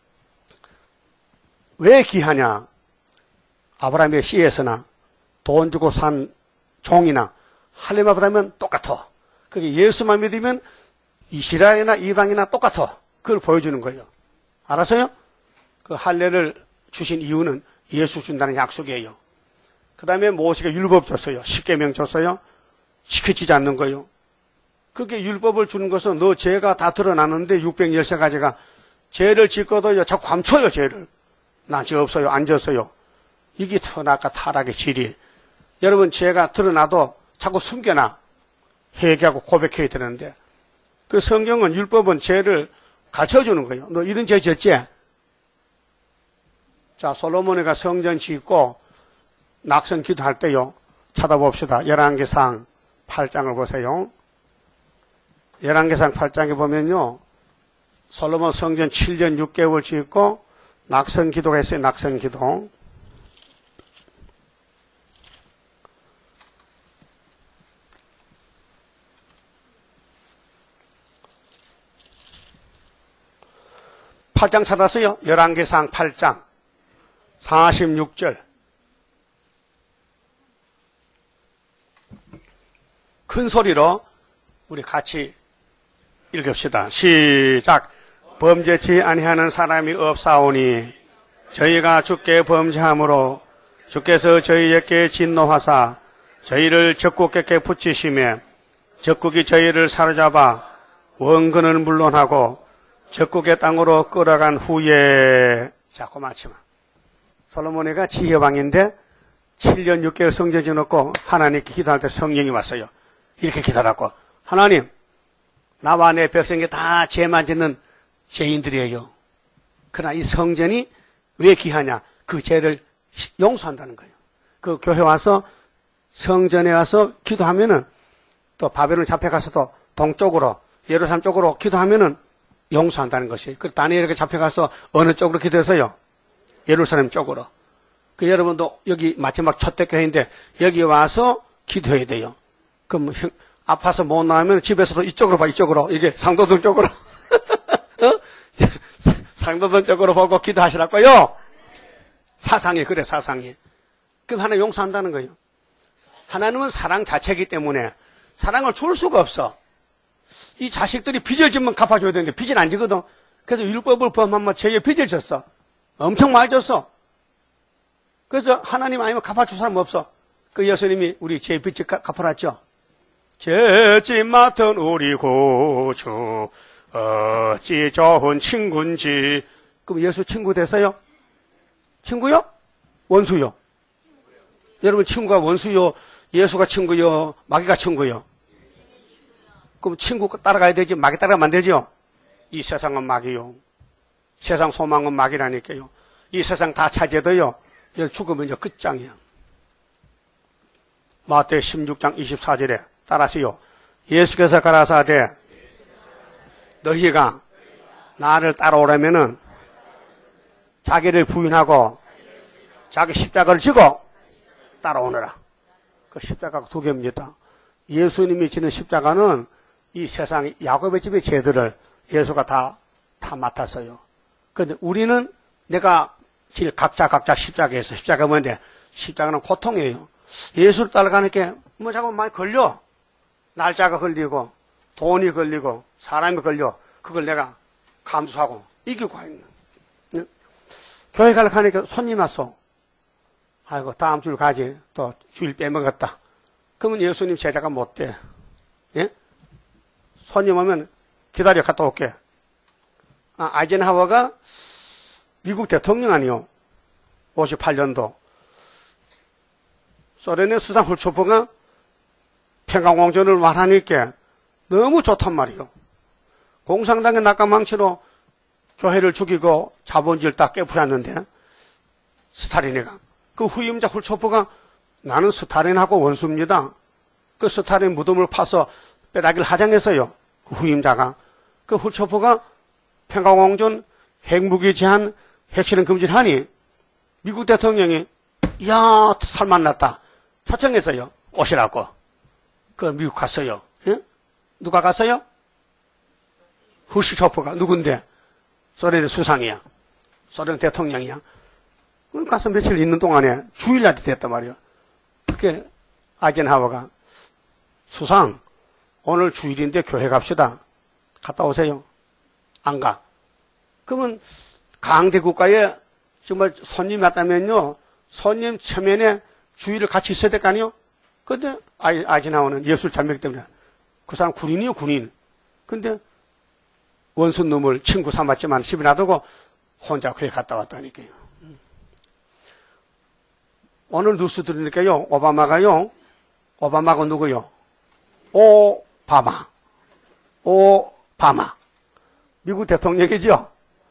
왜 귀하냐? 아브라함의 씨에서나 돈 주고 산 종이나 할례만 받으면 똑같아. 그게 예수만 믿으면 이스라엘이나 이방이나 똑같아. 그걸 보여주는 거예요. 알았어요? 그 할례를 주신 이유는 예수 준다는 약속이에요. 그 다음에 모세가 율법 줬어요. 십계명 줬어요. 지켜지지 않는 거예요. 그게 율법을 주는 것은 너 죄가 다 드러나는데 육백십삼 가지가 죄를 짓고도 자꾸 감춰요. 죄를. 나 죄 없어요. 안 졌어요. 이게 선악과 타락의 질이. 여러분 죄가 드러나도 자꾸 숨겨놔. 회개하고 고백해야 되는데 그 성경은 율법은 죄를 가르쳐주는 거예요. 너 이런 죄 졌지? 자, 솔로몬이가 성전 짓고 낙성 기도할 때요. 찾아봅시다. 열왕기상 팔 장을 보세요. 열왕기상 팔 장에 보면요. 솔로몬 성전 칠 년 육 개월 짓고 낙성 기도가 있어요. 낙성 기도. 팔 장 찾았어요. 열왕기상 팔 장 사십육 절. 큰 소리로 우리 같이 읽읍시다. 시작. 범죄치 아니하는 사람이 없사오니 저희가 주께 범죄함으로 주께서 저희에게 진노하사 저희를 적국에게 붙이시며 적국이 저희를 사로잡아 원근을 물론하고 적국의 땅으로 끌어간 후에. 자, 그 마치마. 솔로몬이가 지혜왕인데 칠 년 육 개월 성전 지어놓고 하나님께 기도할 때 성령이 왔어요. 이렇게 기도하고, 하나님, 나와 내 백성이 다 죄만 짓는 죄인들이에요. 그러나 이 성전이 왜 귀하냐? 그 죄를 용서한다는 거예요. 그 교회 와서 성전에 와서 기도하면은 또 바벨론 잡혀가서 또 동쪽으로 예루살렘 쪽으로 기도하면은 용서한다는 것이. 그 다니엘에게 잡혀가서 어느 쪽으로 기도해서요? 예루살렘 쪽으로. 그 여러분도 여기 마지막 첫대 교회인데 여기 와서 기도해야 돼요. 그럼 아파서 못 나오면 집에서도 이쪽으로 봐, 이쪽으로. 이게 상도동 쪽으로. 어? 상도동 쪽으로 보고 기도하시라고요. 사상이 그래, 사상이. 그럼 하나님 용서한다는 거예요. 하나님은 사랑 자체이기 때문에 사랑을 줄 수가 없어. 이 자식들이 빚을 지면 갚아줘야 되는데 빚을 안 지거든. 그래서 율법을 범하면 죄에 빚을 졌어. 엄청 많이 졌어. 그래서 하나님 아니면 갚아줄 사람 없어. 그 예수님이 우리 죄 빚을 갚아놨죠. 죄짐 맡은 우리 구주 어찌 좋은 친구인지. 그럼 예수 친구 되세요? 친구요? 원수요? 여러분 친구가 원수요? 예수가 친구요? 마귀가 친구요? 그럼 친구 따라가야 되지 마귀 따라가면 안 되죠? 이 세상은 마귀요. 세상 소망은 마귀라니까요. 이 세상 다 차지해도요. 여기 죽으면 이제 끝장이야. 마태복음 십육 장 이십사 절에 따라하시오. 예수께서 가라사대 너희가 나를 따라오려면은 자기를 부인하고 자기 십자가를 지고 따라오너라. 그 십자가가 두 개입니다. 예수님이 지는 십자가는 이 세상 야곱의 집의 죄들을 예수가 다, 다 맡았어요. 그런데 우리는 내가 질 각자 각자 십자가에서 십자가 뭔데? 십자가는 고통이에요. 예수를 따라가니까 뭐 자꾸 많이 걸려. 날짜가 걸리고 돈이 걸리고 사람이 걸려. 그걸 내가 감수하고 이기고 있는. 네? 교회 가려고 하니까 손님 왔어. 아이고 다음 주일 가지. 또 주일 빼먹었다. 그러면 예수님 제자가 못 돼. 예? 손님 오면 기다려 갔다 올게. 아, 아이젠하워가 미국 대통령 아니요. 오십팔 년도. 소련의 수상 훌초프가 평강공전을 말하니까 너무 좋단 말이요. 공산당의 낙관망치로 교회를 죽이고 자본주의를 딱 깨부렸는데 스탈린이가. 그 후임자 훌초프가 나는 스탈린하고 원수입니다. 그 스탈린 무덤을 파서 뼈다귀를 하장했어요. 그 후임자가. 그 훌초프가 평강공전 핵무기 제한 핵실험 금지를 하니 미국 대통령이 이야 살만났다. 초청했어요. 오시라고. 그 미국 갔어요. 예? 누가 갔어요? 후르시초프가 누군데? 소련의 수상이야. 소련 대통령이야. 가서 며칠 있는 동안에 주일날이 됐단 말이야. 그게 아이젠하워가 수상 오늘 주일인데 교회 갑시다. 갔다 오세요. 안 가. 그러면 강대 국가에 정말 손님이 왔다면요. 손님 체면에 주의를 같이 있어야 될 거 아니에요? 근데 아이젠하워는 예술 잔명 때문에 그 사람 군인이요 군인. 근데 원수 놈을 친구 삼았지만 집에 놔두고 혼자 교회 갔다 왔다니까요. 오늘 뉴스 들으니까요. 오바마가요. 오바마가 누구요? 오바마. 오바마. 미국 대통령이죠.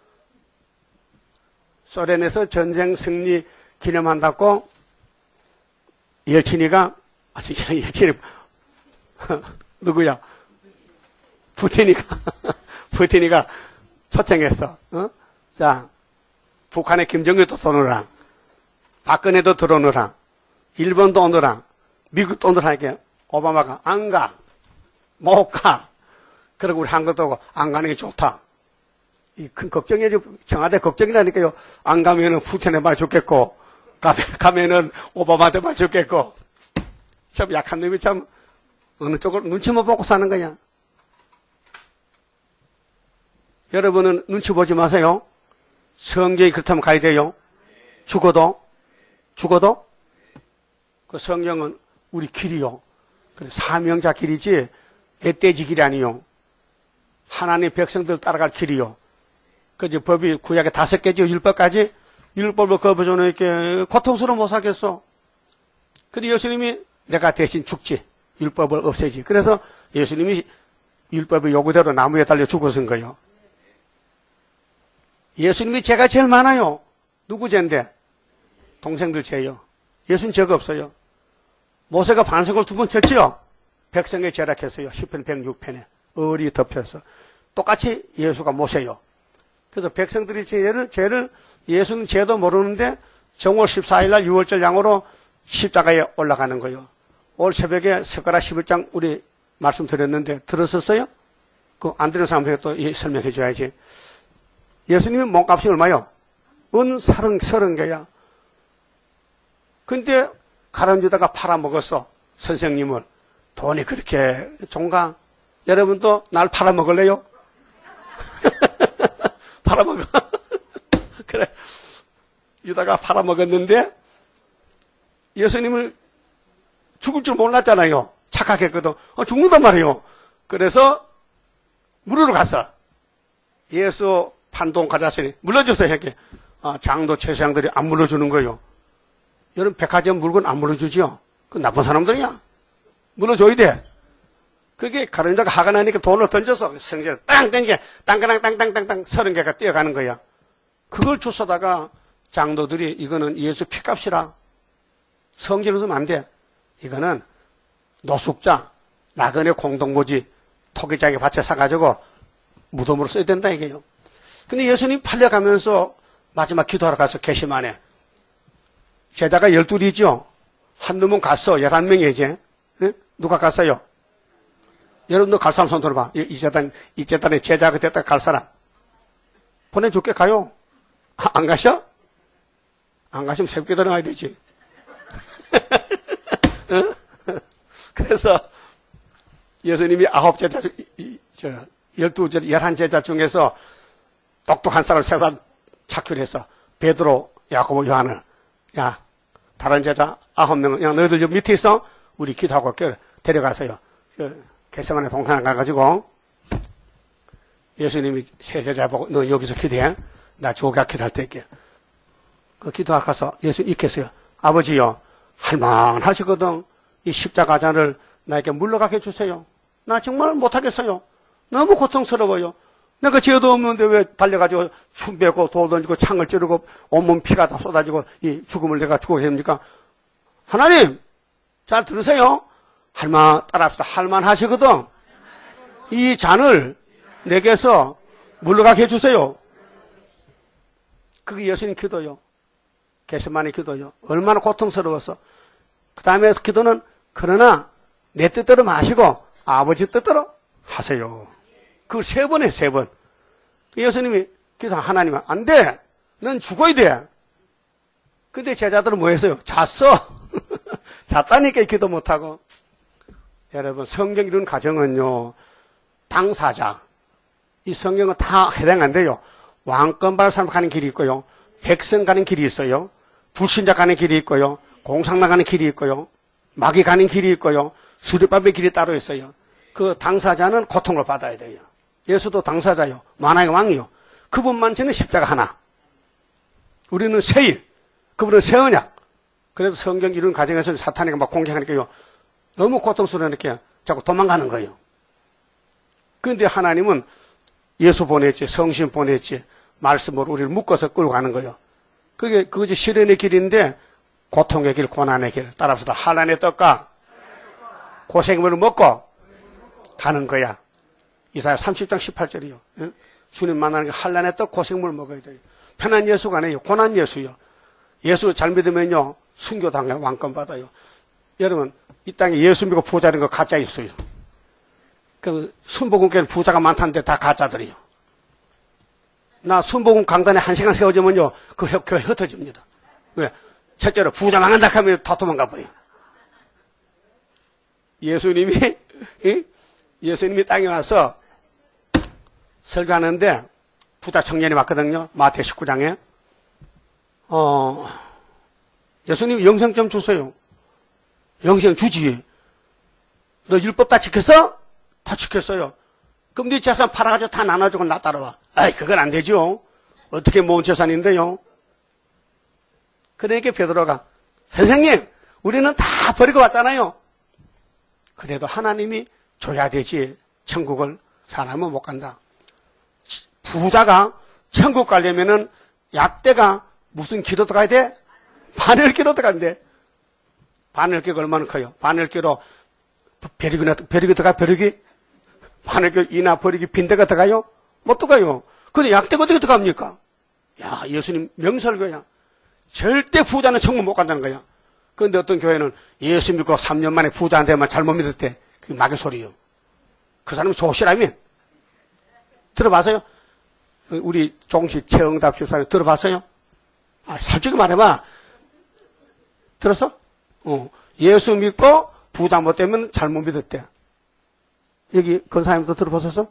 소련에서 전쟁 승리 기념한다고 열친이가 아 진짜 열친이 누구야? 푸틴이가, 푸틴이가 초청했어. 어? 자, 북한의 김정일도 들어오느라, 박근혜도 들어오느라, 일본도 오느라, 미국도 오느라 하니까 오바마가 안 가. 못 가. 그리고 우리 한국도 오고 안 가는 게 좋다. 이 큰 걱정이죠. 청와대 걱정이라니까요. 안 가면은 푸틴에 맞 죽겠고, 가면은 오바마한테 맞 죽겠고. 참 약한 놈이 참 어느 쪽을 눈치만 보고 사는 거냐. 여러분은 눈치 보지 마세요. 성경이 그렇다면 가야 돼요. 죽어도, 죽어도 그 성경은 우리 길이요. 사명자 길이지 멧돼지 길이 아니요. 하나님 백성들 따라갈 길이요. 그 이제 법이 구약에 다섯 개죠. 율법까지. 율법을 거부하는 이렇게 고통스러워 못 살겠어. 근데 예수님이 내가 대신 죽지. 율법을 없애지. 그래서 예수님이 율법의 요구대로 나무에 달려 죽으신 거예요. 예수님이 죄가 제일 많아요. 누구 죄인데? 동생들 죄요. 예수는 죄가 없어요. 모세가 반석을 두 번 쳤지요. 백성의 죄락했어요. 시편 백육 편에 얼이 덮여서 똑같이 예수가 모세요. 그래서 백성들이 죄를 죄를 예수는 죄도 모르는데 정월 십사 일 날 유월절 양으로 십자가에 올라가는 거예요. 올 새벽에 스가랴 십일 장 우리 말씀드렸는데 들었었어요? 그 안 들은 사람에게 또 설명해 줘야지. 예수님의 몸값이 얼마요? 은 서른, 서른 개야. 근데 가론유다가 팔아먹었어. 선생님을. 돈이 그렇게 좋은가? 여러분도 날 팔아먹을래요? 팔아먹어. 그래. 유다가 팔아먹었는데 예수님을 죽을 줄 몰랐잖아요. 착각했거든. 어, 죽는단 말이에요. 그래서 물으러 갔어. 예수 판돈 가자스니 물러주세요. 이렇게. 아, 장도 최상들이 안 물러주는 거예요. 여러분 백화점 물건 안 물러주지요? 그 나쁜 사람들이야. 물러줘야 돼. 그게 가론유다가 화가 나니까 돈을 던져서 성전에 땅 땡겨 땅가랑 땅땅땅땅 서른 개가 뛰어가는 거야. 그걸 주워다가 장도들이 이거는 예수 피값이라 성전을 쓰면 안 돼. 이거는 노숙자 나그네 공동묘지 토기장에 밭에 사가지고 무덤으로 써야 된다 이게요. 근데 예수님 팔려가면서 마지막 기도하러 가서 게시만에 제자가 열둘이죠. 한 놈은 갔어. 열한 명이 이제. 네? 누가 갔어요? 여러분도 갈 사람 손 들어봐. 이 재단, 이 재단에 제자가 됐다 갈 사람. 보내줄게 가요. 아, 안 가셔? 안 가시면 새벽에 들어가야 되지. 그래서 예수님이 아홉 제자, 이, 저, 열두 제자, 열한 제자 중에서 똑똑한 사람을 세 사람 착취를 했어. 베드로, 야고보, 요한을. 야, 다른 제자 아홉 명은 그냥 너희들 여 밑에 있어. 우리 기도하고 올게. 데려가서요. 겟세마네 동산에 가가지고 예수님이 세 제자 보고 너 여기서 기도해. 나 조각 기도할 때 할게. 그 기도하고 가서 예수 익혔어요. 아버지요. 할만하시거든. 이 십자가자를 나에게 물러가게 해주세요. 나 정말 못하겠어요. 너무 고통스러워요. 내가 죄도 없는데 왜 달려가지고 춤 베고 돌 던지고 창을 찌르고 온몸 피가 다 쏟아지고 이 죽음을 내가 죽게 합니까? 하나님 잘 들으세요. 할만 따라합시다. 할만하시거든. 이 잔을 내게서 물러가게 해주세요. 그게 예수님 기도요. 겟세마네 기도요. 얼마나 고통스러웠어. 그 다음에 기도는 그러나 내 뜻대로 마시고 아버지 뜻대로 하세요. 그걸 세 번 해, 세 번. 예수님이 기도 하나님은 안 돼. 넌 죽어야 돼. 근데 제자들은 뭐 했어요? 잤어. 잤다니까 기도 못하고. 여러분 성경 이런 가정은요. 당사자. 이 성경은 다 해당 안 돼요. 왕권 받을 사람 가는 길이 있고요. 백성 가는 길이 있어요. 불신자 가는 길이 있고요. 공상당 가는 길이 있고요. 마귀 가는 길이 있고요. 수리밥의 길이 따로 있어요. 그 당사자는 고통을 받아야 돼요. 예수도 당사자요. 만왕의 왕이요. 그분만 저는 십자가 하나. 우리는 새일. 그분은 새 언약. 그래서 성경 이런 가정에서 사탄이가 막 공격하니까요. 너무 고통스러우니까 자꾸 도망가는 거예요. 그런데 하나님은 예수 보냈지. 성신 보냈지. 말씀으로 우리를 묶어서 끌고 가는 거예요. 그게 그것이 시련의 길인데 고통의 길, 고난의 길. 따라서 한란의 떡과 고생물을 먹고 가는 거야. 이사야 삼십 장 십팔 절이요. 예? 주님 만나는 게 한란의 떡 고생물 먹어야 돼요. 편한 예수가 아니에요. 고난 예수요. 예수 잘 믿으면요. 순교당해 왕권 받아요. 여러분 이 땅에 예수 믿고 부자 되는 거 가짜 있어요. 그 순복음교회는 부자가 많다는데 다 가짜들이요. 나 순복음 강단에 한 시간 세워지면요. 그 교회 흩어집니다. 왜? 첫째로 부자 망한다 하면 다 도망가 버려요. 예수님이 예수님이 땅에 와서 설교하는데 부자 청년이 왔거든요. 마태 십구 장에 어 예수님 영생 좀 주세요. 영생 주지. 너 율법 다 지켰어? 다 지켰어요. 그럼 네 재산 팔아가지고 다 나눠주고 나 따라와. 아이 그건 안 되죠. 어떻게 모은 재산인데요. 그러니까 베드로가 선생님 우리는 다 버리고 왔잖아요. 그래도 하나님이 줘야 되지. 천국을 사람은 못 간다. 부자가 천국 가려면은 약대가 무슨 키로 들어가야 돼? 바늘기로 들어간대. 바늘기가 얼마나 커요? 바늘기로 벼룩이나, 벼룩이 들어가, 벼룩이? 바늘기 이나 버리기 빈대가 들어가요? 못 들어가요. 근데 약대가 어떻게 들어갑니까? 야, 예수님 명설교야. 절대 부자는 천국 못 간다는 거야. 그런데 어떤 교회는 예수 믿고 삼 년 만에 부자한테만 잘못 믿었대. 그게 마귀 소리요. 그 사람은 조시라며. 들어봤어요? 우리 종식 최응답 주사님 들어봤어요? 아, 솔직히 말해봐. 들었어? 어. 예수 믿고 부자 못 되면 잘못 믿었대. 여기 권사님도 들어보셨어?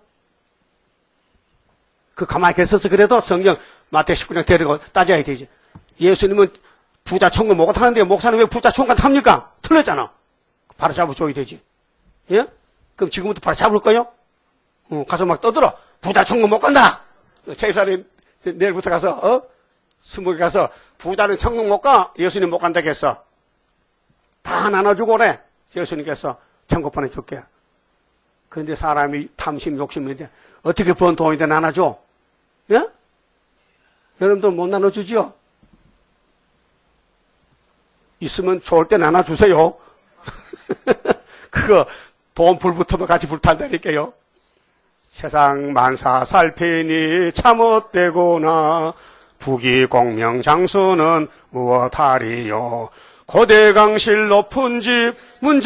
그 가만히 계셔서 그래도 성경 마태 십구 장 데리고 따져야 되지. 예수님은 부자 천국 못 하는데 목사님 왜 부자 천국 합니까? 틀렸잖아. 바로 잡아줘야 되지. 예? 그럼 지금부터 바로 잡을 거요? 어, 가서 막 떠들어. 부자 천국 못 간다. 최입사님 내일부터 가서 어? 스무개 가서 부자는 천국 못 가. 예수님 못 간다고 했어. 다 나눠주고 그래. 예수님께서 천국 보내줄게. 그런데 사람이 탐심 욕심인데 어떻게 번 돈인데 나눠줘? 예? 여러분들 못 나눠주지요? 있으면 좋을 때 나눠주세요. 그거 돈 불 붙으면 같이 불탄다니까요. 세상 만사 살피니 참헛되고나 부귀공명장수는 무엇하리요. 고대강실 높은 집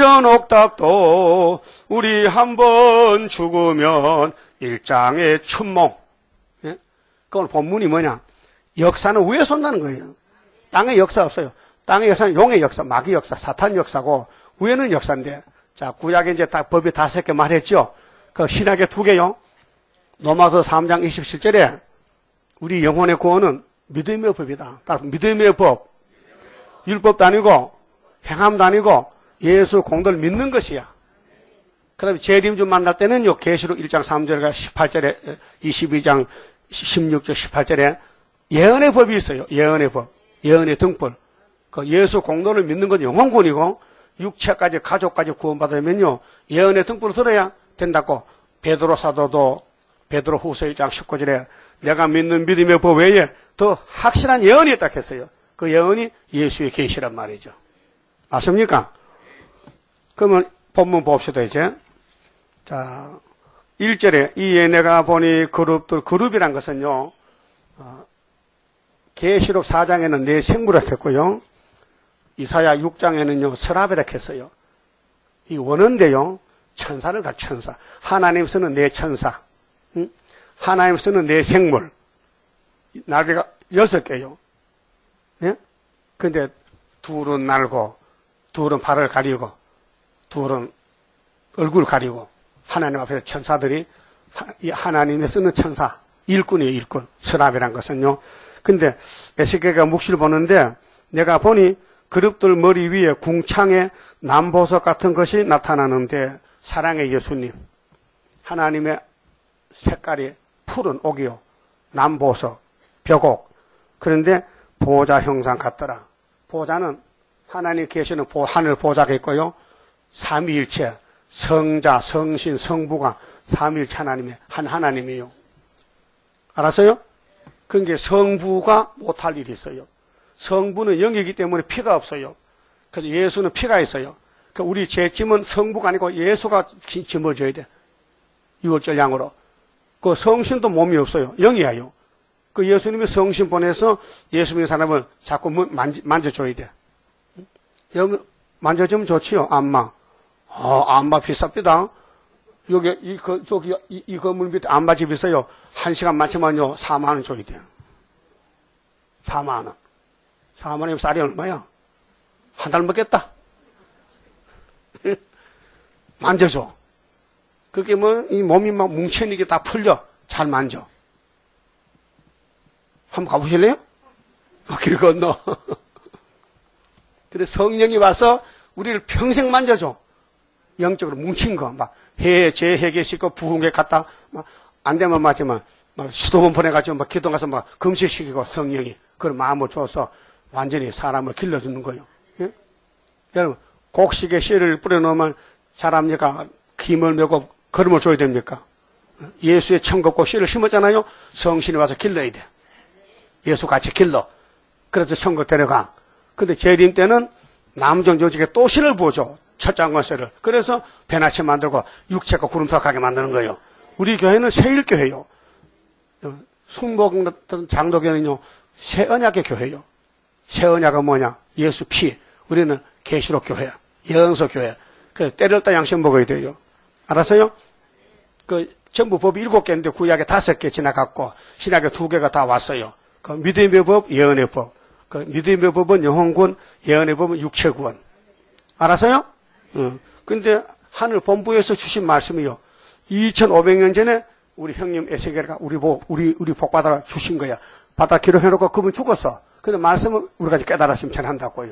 문전옥답도 우리 한번 죽으면 일장의 춘몽. 예? 그건 본문이 뭐냐? 역사는 위에서 온다는 거예요. 땅에 역사 없어요. 땅의 역사는 용의 역사, 마귀 역사, 사탄 역사고 위에는 역사인데, 자 구약에 이제 딱 법이 다섯 개 말했죠. 그 신약에 두 개요. 로마서 삼 장 이십칠 절에 우리 영혼의 구원은 믿음의 법이다. 따라서 믿음의 법, 율법도 아니고 행함도 아니고 예수 공도를 믿는 것이야. 그 다음에 재림주 만날 때는요, 계시록 일 장 삼 절과 십팔 절에, 이십이 장 십육 절 십팔 절에 예언의 법이 있어요. 예언의 법, 예언의 등불. 그 예수 공도를 믿는 건 영혼군이고 육체까지 가족까지 구원받으면요 예언의 등불을 들어야 된다고. 베드로 사도도 베드로 후서 일 장 십구 절에 내가 믿는 믿음의 법 외에 더 확실한 예언이 있다고 했어요. 그 예언이 예수의 계시란 말이죠. 아십니까? 그러면 본문 봅시다 이제. 자, 일 절에 이에 내가 보니 그룹들, 그룹이란 것은요 어, 계시록 사 장에는 네 생물이라 했고요. 이사야 육 장에는요 서랍이라 했어요. 이 원어인데요 천사를 가 천사. 하나님 쓰는 네 천사, 응? 하나님 쓰는 네 생물. 날개가 여섯 개요. 예? 근데 둘은 날고, 둘은 발을 가리고, 둘은 얼굴 가리고, 하나님 앞에서 천사들이 하나님이 쓰는 천사, 일꾼이에요, 일꾼. 서랍이란 것은요. 근데 에스겔가 묵시를 보는데 내가 보니 그룹들 머리 위에 궁창에 남보석 같은 것이 나타나는데 사랑의 예수님, 하나님의 색깔이 푸른 옥이요, 남보석, 벽옥. 그런데 보좌 형상 같더라. 보좌는 하나님 계시는 보, 하늘 보좌가 있고요, 삼위일체, 성자, 성신, 성부가 삼위일체 하나님의 한 하나님이에요. 알았어요? 그러니까 성부가 못할 일이 있어요. 성부는 영이기 때문에 피가 없어요. 그래서 예수는 피가 있어요. 그러니까 우리 죄짐은 성부가 아니고 예수가 짐을 져야 돼. 유월절 양으로. 그 성신도 몸이 없어요. 영이에요. 그 예수님이 성신 보내서 예수님의 사람을 자꾸 만지, 만져줘야 돼. 여기 만져주면 좋지요. 안마. 어, 안마 비쌉니다. 여기 이 그 저기 이, 이 건물 밑에 안마집 있어요. 한 시간 맞추면요 사만 원 줘야 돼요. 사만 원. 사만 원이면 쌀이 얼마야? 한 달 먹겠다. 만져줘. 그게 뭐 이 몸이 막 뭉쳐있는 게 다 풀려. 잘 만져. 한번 가보실래요? 길 건너. 근데 성령이 와서 우리를 평생 만져줘. 영적으로 뭉친 거. 막 해, 제 해계 씻고 부흥회 갔다. 막 안 되면 맞지만 막 수도원 보내가지고 막 기도 가서 막 금식시키고 성령이 그런 마음을 줘서 완전히 사람을 길러주는 거예요. 예? 여러분, 곡식에 씨를 뿌려놓으면 자랍니까? 김을 메고 걸음을 줘야 됩니까? 예수의 천국과 씨를 심었잖아요. 성신이 와서 길러야 돼. 예수 같이 길러. 그래서 천국 데려가. 근데 재림 때는 남정 조직에 또 씨를 부어줘. 첫 장관세를. 그래서 배나치 만들고 육체가 구름석하게 만드는 거예요. 우리 교회는 새일교회요. 숙목 장도교는요. 새언약의 교회요. 새언약은 뭐냐? 예수 피. 우리는 계시록 교회야. 영서 교회. 그 때를 따 양식 먹어야 돼요. 알았어요? 그 전부 법이 일곱 개인데 구약에 다섯 개 지나갔고 신약에 두 개가 다 왔어요. 그 믿음의 법, 예언의 법. 그 믿음의 법은 영혼군, 예언의 법은 육체군. 알았어요? 응. 근데 하늘 본부에서 주신 말씀이요. 이천오백 년 전에 우리 형님 에스겔가 우리 복, 우리, 우리 복 받아라 주신 거야. 받아 기록해놓고 그분 죽었어. 근데 말씀은 우리가 깨달아 실천한다고요.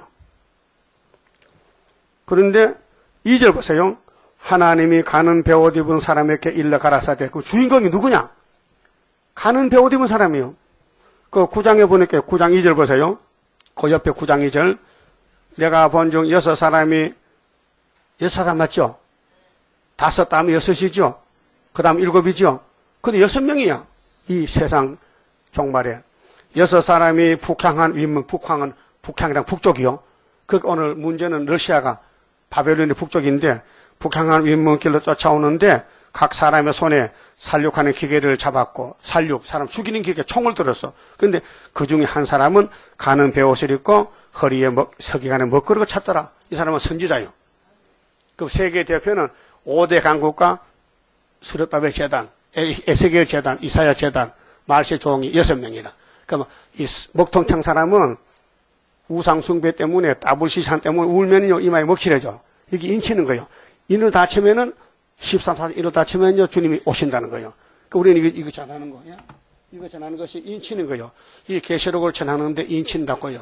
그런데 이 절 보세요. 하나님이 가는 베옷 입은 사람에게 일러 가라사대. 그 주인공이 누구냐? 가는 베옷 입은 사람이요. 그 구 장에 보니까 구 장 이 절 보세요. 그 옆에 구 장 이 절. 내가 본 중 여섯 사람이, 여섯 사람 맞죠? 다섯 다음에 여섯이죠? 그 다음 일곱이죠? 근데 여섯 명이야. 이 세상 종말에. 여섯 사람이 북향한 윗문, 북향은, 북향이랑 북쪽이요. 그 오늘 문제는 러시아가 바벨론의 북쪽인데, 북향한 윗문길로 쫓아오는데, 각 사람의 손에 살육하는 기계를 잡았고, 살육, 사람 죽이는 기계 총을 들었어. 근데 그 중에 한 사람은 가는 베옷을 입고, 허리에 먹, 서기관에 먹거리를 찾더라. 이 사람은 선지자요. 그 세계 대표는 오 대 강국과 수르바벨 재단, 에스겔 재단, 이사야 재단, 말세 종이 여섯 명이라. 그러면 이 먹통창 사람은 우상숭배 때문에 따불시산 때문에 울면요 이마에 먹히려져. 이게 인치는 거예요. 인을 다치면은 십삼, 사, 인을 다치면요 주님이 오신다는 거예요. 그러니까 우리는 이거, 이거 전하는 거예요. 이거 전하는 것이 인치는 거예요. 이 계시록을 전하는데 인친다고요.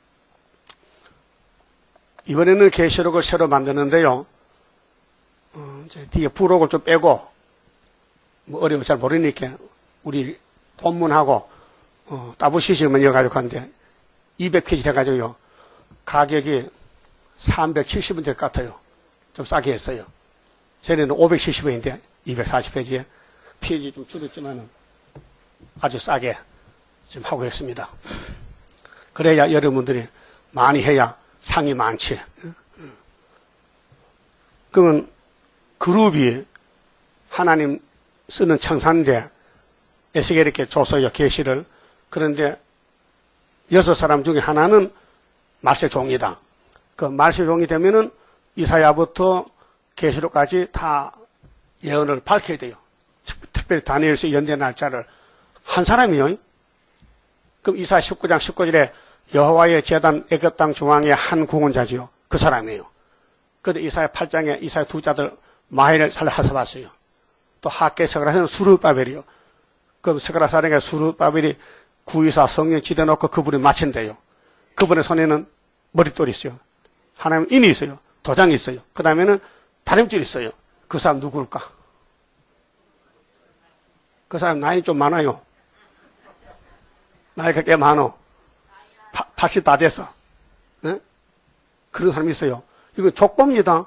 이번에는 계시록을 새로 만드는데요. 어, 이제 뒤에 부록을 좀 빼고, 뭐 어려운 거 잘 모르니까, 우리 본문하고, 어, 따부시시면 여가지고 하는데, 이백 페이지 해가지고요. 가격이 삼백칠십 원 될 것 같아요. 좀 싸게 했어요. 전에는 오백칠십 원인데, 이백사십 페이지에 페이지 좀 줄였지만은, 아주 싸게 지금 하고 있습니다. 그래야 여러분들이 많이 해야 상이 많지. 그러면 그룹이 하나님 쓰는 청사인데 에스겔에게 줬어요. 계시를. 그런데 여섯 사람 중에 하나는 말세 종이다. 그 말세 종이 되면은 이사야부터 계시록까지 다 예언을 밝혀야 돼요. 특별히 다니엘서 연대 날짜를 한 사람이요. 그럼 이사야 십구 장 십구 절에 여호와의 제단 애굽 땅 중앙에 한 구원자지요. 그 사람이에요. 그런데 이사야 팔 장에 이사야 두 자들 마헬을 살려서 봤어요. 또 학계 스가랴는 수르바벨이요. 그 스가랴사령에 수르바벨이 구이사 성령 지대놓고 그분이 마친대요. 그분의 손에는 머릿돌이 있어요. 하나님 인이 있어요. 도장이 있어요. 그 다음에는 다림줄이 있어요. 그 사람 누구일까? 그 사람 나이 좀 많아요. 나이가 꽤 많어. 팔십 다 됐어. 네? 그런 사람이 있어요. 이건 족보입니다.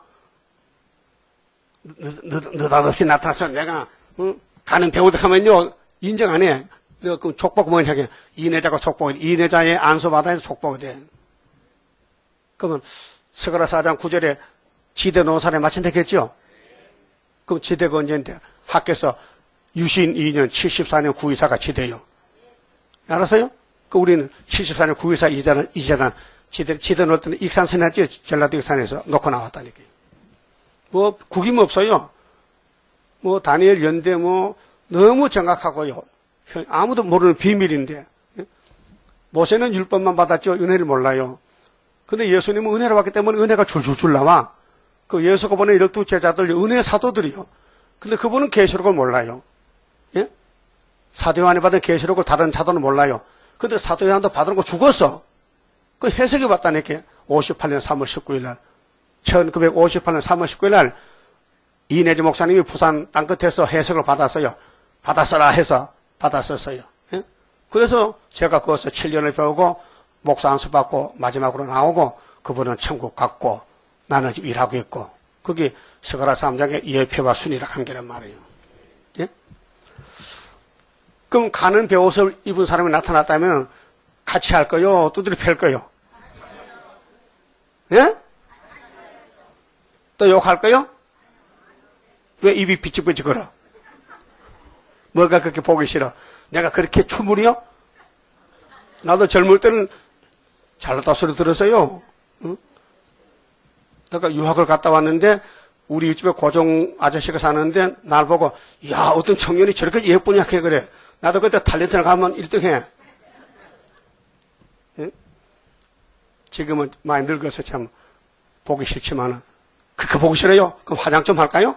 느닷없이 나타나서 내가 응? 가는 배우들 하면요 인정 안 해. 내가 그 족보가 뭐냐 하게 이내자가 족보가 이내자의 안수받아서 족보가 돼. 그러면 스가랴 사 장 구 절에 지대 놓은 사람이 마침 되겠죠. 그럼 지대가 언제인데 학교에서 유신 이 년 칠십사 년 구의사가 지대요. 알았어요? 그 우리는 칠십사 년 구의사 이재단, 이재단 지대, 지대 넣을 때는 익산선에 했지, 전라도 익산에서 놓고 나왔다니까요. 뭐, 구김 없어요. 뭐, 다니엘 연대 뭐, 너무 정확하고요. 아무도 모르는 비밀인데. 모세는 율법만 받았죠. 은혜를 몰라요. 근데 예수님은 은혜를 받기 때문에 은혜가 줄줄줄 나와. 그 예수가 보낸 열두 제자들, 은혜 사도들이요. 근데 그분은 계시록을 몰라요. 예? 사도 요한이 받은 계시록을 다른 사도는 몰라요. 근데 사도 요한도 받은 거 죽었어. 그 해석이 받다니까. 오십팔 년 삼월 십구일 날. 천구백오십팔 년 삼월 십구일 날 이내지 목사님이 부산 땅끝에서 해석을 받았어요. 받았어라 해서 받았었어요. 예? 그래서 제가 거기서 칠 년을 배우고 목사 안수 받고 마지막으로 나오고 그분은 천국 갔고 나는 지금 일하고 있고 그게 스가랴 삼 장의 예표와 순이라 한 개란 말이에요. 예? 그럼 가는 배옷을 입은 사람이 나타났다면 같이 할 거요? 두드려 팰 거요? 예? 또 욕할 거요? 왜 입이 비치비치 걸어? 뭐가 그렇게 보기 싫어? 내가 그렇게 추물이요? 나도 젊을 때는 잘났다 소리 들었어요. 응? 내가 유학을 갔다 왔는데 우리 집에 고종 아저씨가 사는데 날 보고 야 어떤 청년이 저렇게 예쁘냐 해 그래. 나도 그때 탤런트를 가면 일 등 해. 응? 지금은 많이 늙어서 참 보기 싫지만은 그렇게 보기 싫어요? 그럼 화장 좀 할까요?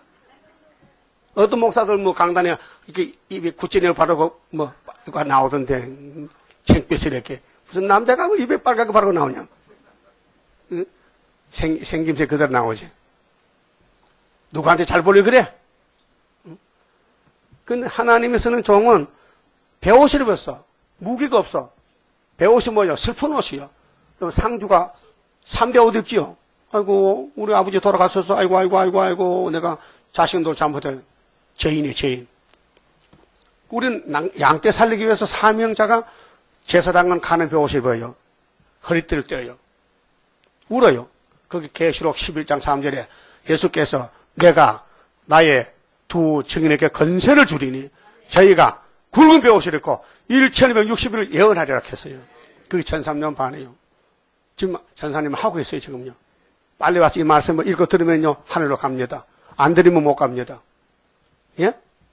어떤 목사들 뭐 강단에 이렇게 입에 구찌를 바르고 뭐 이거 나오던데 창빛을 이렇게 무슨 남자가 뭐 입에 빨갛게 바르고 나오냐? 응? 생, 생김새 그대로 나오지. 누구한테 잘 보려 그래? 응? 근데 하나님이 쓰는 종은 배옷을 입었어. 무기가 없어. 배옷이 뭐예요? 슬픈 옷이요. 상주가 삼배 옷 입지요. 아이고 우리 아버지 돌아가셔서 아이고 아이고 아이고 아이고 내가 자식도 잘못해. 죄인이 죄인. 우리는 양떼 살리기 위해서 사명자가 제사장은 가는 배옷을 입어요. 허리띠를 떼어요. 울어요. 거기 계시록 십일 장 삼 절에 예수께서 내가 나의 두 증인에게 건세를 주리니 저희가 굵은 배옷을 입고 천이백육십 일을 예언하리라 했어요. 그게 천삼 년 반이에요. 지금 전사님은 하고 있어요 지금요. 빨리 와서 이 말씀을 읽어 들으면요 하늘로 갑니다. 안 들으면 못 갑니다. 예?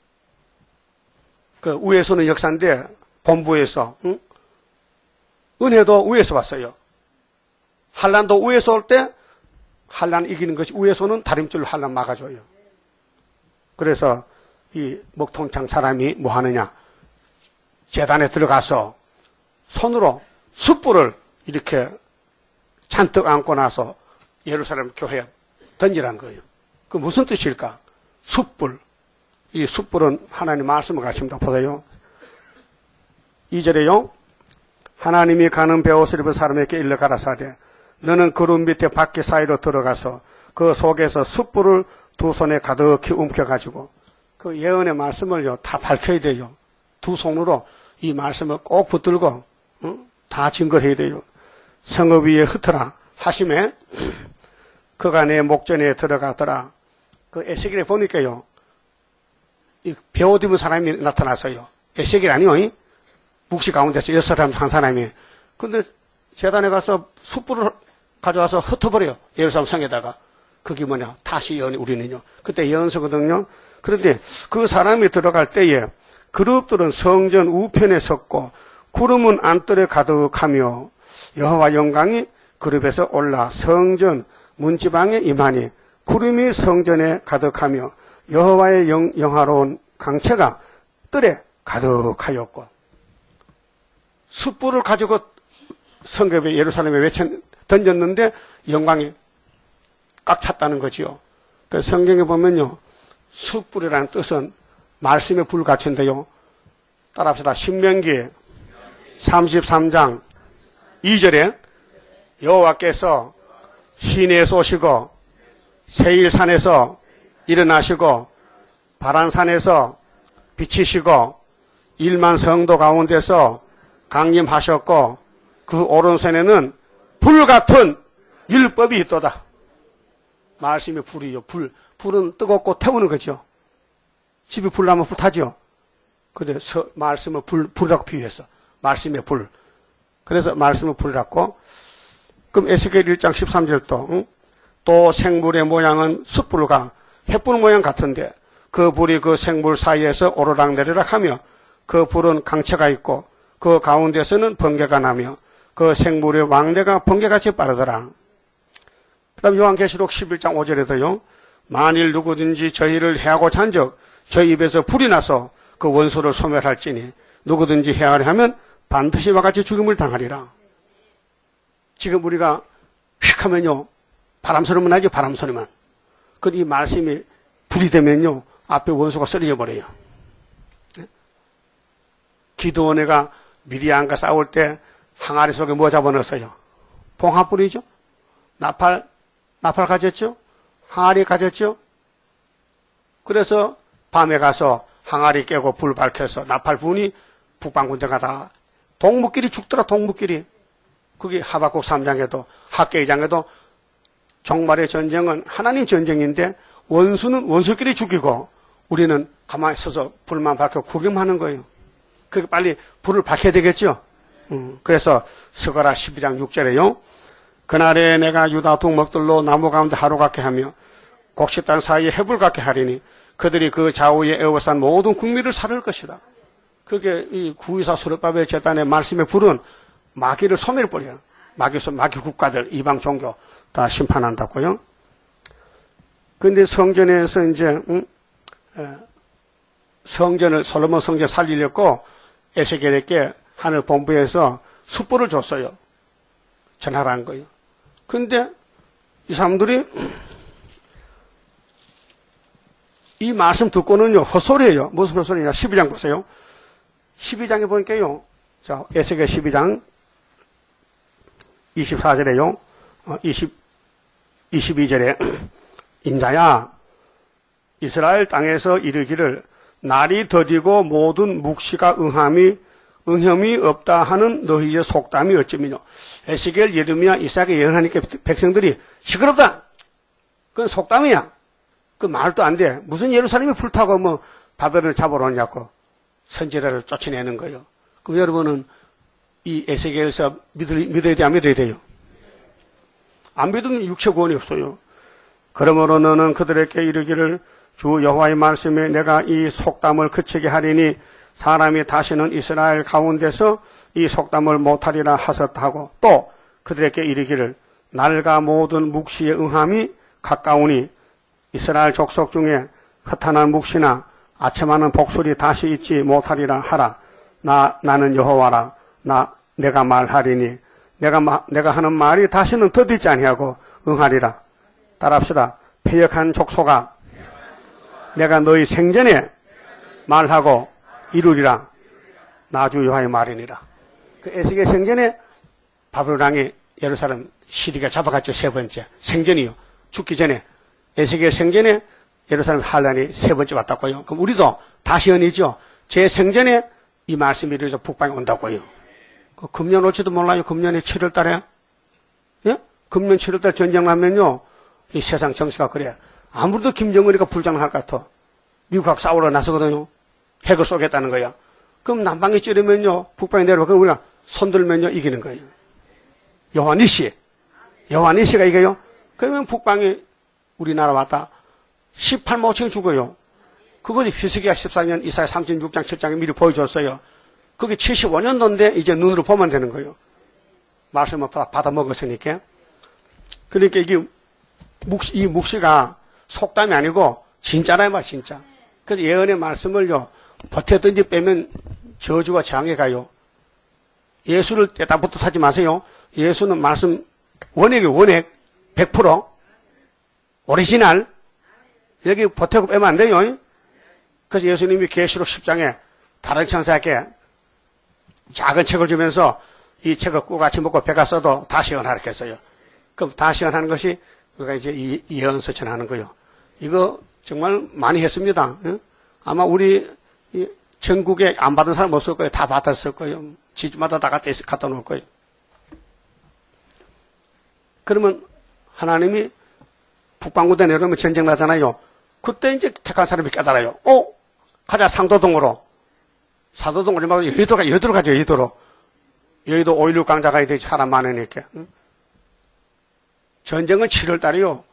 그 위에서는 역사인데 본부에서 응? 은혜도 위에서 왔어요. 한란도 위에서 올 때 한란 이기는 것이 위에서는 다림줄로 한란 막아줘요. 그래서 이 먹통창 사람이 뭐 하느냐? 제단에 들어가서 손으로 숯불을 이렇게 잔뜩 안고 나서 예루살렘 교회에 던지라는 거예요. 그 무슨 뜻일까? 숯불. 이 숯불은 하나님 말씀을 가르칩니다. 보세요. 이 절에요. 하나님이 가는 배옷을 입은 사람에게 일러 가라사대 너는 그룹 밑에 바퀴 사이로 들어가서 그 속에서 숯불을 두 손에 가득히 움켜가지고 그 예언의 말씀을요 다 밝혀야 돼요. 두 손으로 이 말씀을 꼭 붙들고 어? 다 증거해야 돼요. 성읍 위에 흩어라 하심에 그가 내 목전에 들어가더라. 그 에스겔에 보니까요. 이 배옷 입은 사람이 나타났어요. 에스겔 아니요? 묵시 가운데서 여섯 사람 한 사람이. 근데 제단에 가서 숯불을 가져와서 흩어버려요. 예루살렘 성에다가. 그게 뭐냐? 다시 예언이 우리는요. 그때 예언서거든요. 그런데 그 사람이 들어갈 때에 그룹들은 성전 우편에 섰고 구름은 안뜰에 가득하며 여호와 영광이 그룹에서 올라 성전 문지방에 임하니 구름이 성전에 가득하며 여호와의 영, 영화로운 강체가 뜰에 가득하였고 숯불을 가지고 성읍에 예루살렘에 외쳐 던졌는데 영광이 꽉 찼다는 거지요. 그 성경에 보면요 숯불이라는 뜻은 말씀의 불 같은데요. 따라합시다. 신명기 삼십삼 장 이 절에 여호와께서 시내에서 오시고 세일산에서 일어나시고 바란산에서 비치시고 일만 성도 가운데서 강림하셨고 그 오른손에는 불같은 율법이 있도다. 말씀이 불이요. 불. 불은 뜨겁고 태우는 거죠. 집이 불나면 불타죠. 근데 서, 말씀을 불, 불이라고 비유했어. 말씀의 불. 그래서 말씀을 불이라고. 그럼 에스겔 일 장 십삼 절도 응? 또 생물의 모양은 숯불과 횃불 모양 같은데 그 불이 그 생물 사이에서 오르락내리락 하며 그 불은 강체가 있고 그 가운데서는 번개가 나며 그 생물의 왕래가 번개같이 빠르더라. 그 다음 요한계시록 십일 장 오 절에도요. 만일 누구든지 저희를 해하고자 한적 저희 입에서 불이 나서 그 원수를 소멸할지니 누구든지 해하려 하면 반드시 이와 같이 죽음을 당하리라. 지금 우리가 휙 하면요. 바람 소리만 나죠. 바람 소리만. 그 이 말씀이 불이 되면요. 앞에 원수가 쓰러져 버려요. 기드온애가 미디안과 싸울 때 항아리 속에 뭐 잡아넣었어요? 봉화불이죠. 나팔, 나팔 가졌죠. 항아리 가졌죠. 그래서 밤에 가서 항아리 깨고 불 밝혀서 나팔 분이 북방군대가 다 동무끼리 죽더라. 동무끼리. 그게 하박국 삼 장에도 학계 이 장에도 종말의 전쟁은 하나님 전쟁인데 원수는 원수끼리 죽이고 우리는 가만히 서서 불만 밝혀 구경하는 거예요. 그게 빨리 불을 밝혀야 되겠죠. 음, 그래서 스가랴 십이 장 육 절에요. 그날에 내가 유다 동목들로 나무 가운데 하루 같게 하며 곡식 땅 사이에 해불 같게 하리니 그들이 그 좌우에 에워싼 모든 국민을 살을 것이다. 그게 이 구이사 수르바벨 제단의 말씀의 불은 마귀를 소멸해버려요. 마귀, 마귀 국가들, 이방 종교 다 심판한다고요. 근데 성전에서 이제, 음, 에, 성전을, 솔로몬 성전 살리려고 에스겔에게 하늘 본부에서 숯불을 줬어요. 전하라는 거예요. 근데 이 사람들이 이 말씀 듣고는요, 헛소리예요. 무슨 헛소리냐? 십이 장 보세요. 십이 장에 보니까요, 자, 에스겔 십이 장 이십사 절에요, 어, 이십, 이십이 절에, 인자야, 이스라엘 땅에서 이르기를 날이 더디고 모든 묵시가 응함이, 응혐이 없다 하는 너희의 속담이 어찌미뇨. 에스겔, 예레미야, 이사야가 예언하니까 백성들이 시끄럽다! 그건 속담이야. 그 말도 안 돼. 무슨 예루살렘이 불타고 뭐 바벨론을 잡으러 오냐고 선지자를 쫓아내는 거예요. 그럼 여러분은 이 에스겔에서 믿을, 믿어야 돼, 안 믿어야 돼요? 안 믿으면 육체 구원이 없어요. 그러므로 너는 그들에게 이르기를 주 여호와의 말씀에 내가 이 속담을 그치게 하리니 사람이 다시는 이스라엘 가운데서 이 속담을 못하리라 하셨다 하고 또 그들에게 이르기를 날과 모든 묵시의 응함이 가까우니 이스라엘 족속 중에 허탄한 묵시나 아첨하는 복술이 다시 있지 못하리라 하라. 나, 나는 여호와라. 나, 내가 말하리니 내가, 마, 내가 하는 말이 다시는 더디지 아니하고 응하리라. 따라합시다. 패역한 족속아, 내가 너희 생전에 말하고 이루리라. 나주 여호와의 말이니라. 그 에스겔 생전에 바벨론 왕이 예루살렘 시리가 잡아갔죠. 세 번째. 생전이요. 죽기 전에. 에스겔 생전에 예루살렘 환란이 세 번째 왔다고요. 그럼 우리도 다시언이죠. 제 생전에 이 말씀이 이루어져 북방에 온다고요. 그 금년 올지도 몰라요. 금년에 칠월 달에. 예? 금년 칠월 달 전쟁 나면요. 이 세상 정세가 그래. 아무래도 김정은이가 불장할 것 같아. 미국하고 싸우러 나서거든요. 핵을 쏘겠다는 거야. 그럼 남방에 찌르면요. 북방에 내려와. 그럼 우리가 손들면요. 이기는 거예요. 여호와니시. 여호와니시가 이겨요. 그러면 북방에 우리나라 왔다. 십팔만 오천이 죽어요. 그것이 히스기야 십사 년 이사야 삼십육 장 칠 장에 미리 보여줬어요. 그게 칠십오 년도인데 이제 눈으로 보면 되는 거예요. 말씀을 받아 먹었으니까. 그러니까 이게 묵시, 이 묵시가 속담이 아니고 진짜라 말 진짜. 그래서 예언의 말씀을요. 버텼든지 빼면 저주와 재앙에 가요. 예수를 떼다 붙어 타지 마세요. 예수는 말씀 원액이 원액 백 퍼센트 오리지널. 여기 보태고 빼면 안 돼요. 그래서 예수님이 계시록 십 장에 다른 천사에게 작은 책을 주면서 이 책을 꿀같이 먹고 배가 써도 다시 예언하라 했어요. 그럼 다시 예언하는 것이 우리가 이제 이 예언서 전하는 거예요. 이거 정말 많이 했습니다. 아마 우리 전국에 안 받은 사람 없을 거예요. 다 받았을 거예요. 집마다 다 갖다, 갖다 놓을 거예요. 그러면 하나님이 북방군대 내려오면 전쟁 나잖아요. 그때 이제 택한 사람이 깨달아요. 어? 가자, 상도동으로. 사도동으로 말고 여의도가, 여의도로 가죠, 여의도로. 여의도 오일육 강자 가야 되지, 사람 많으니까. 응? 전쟁은 칠월 달이요.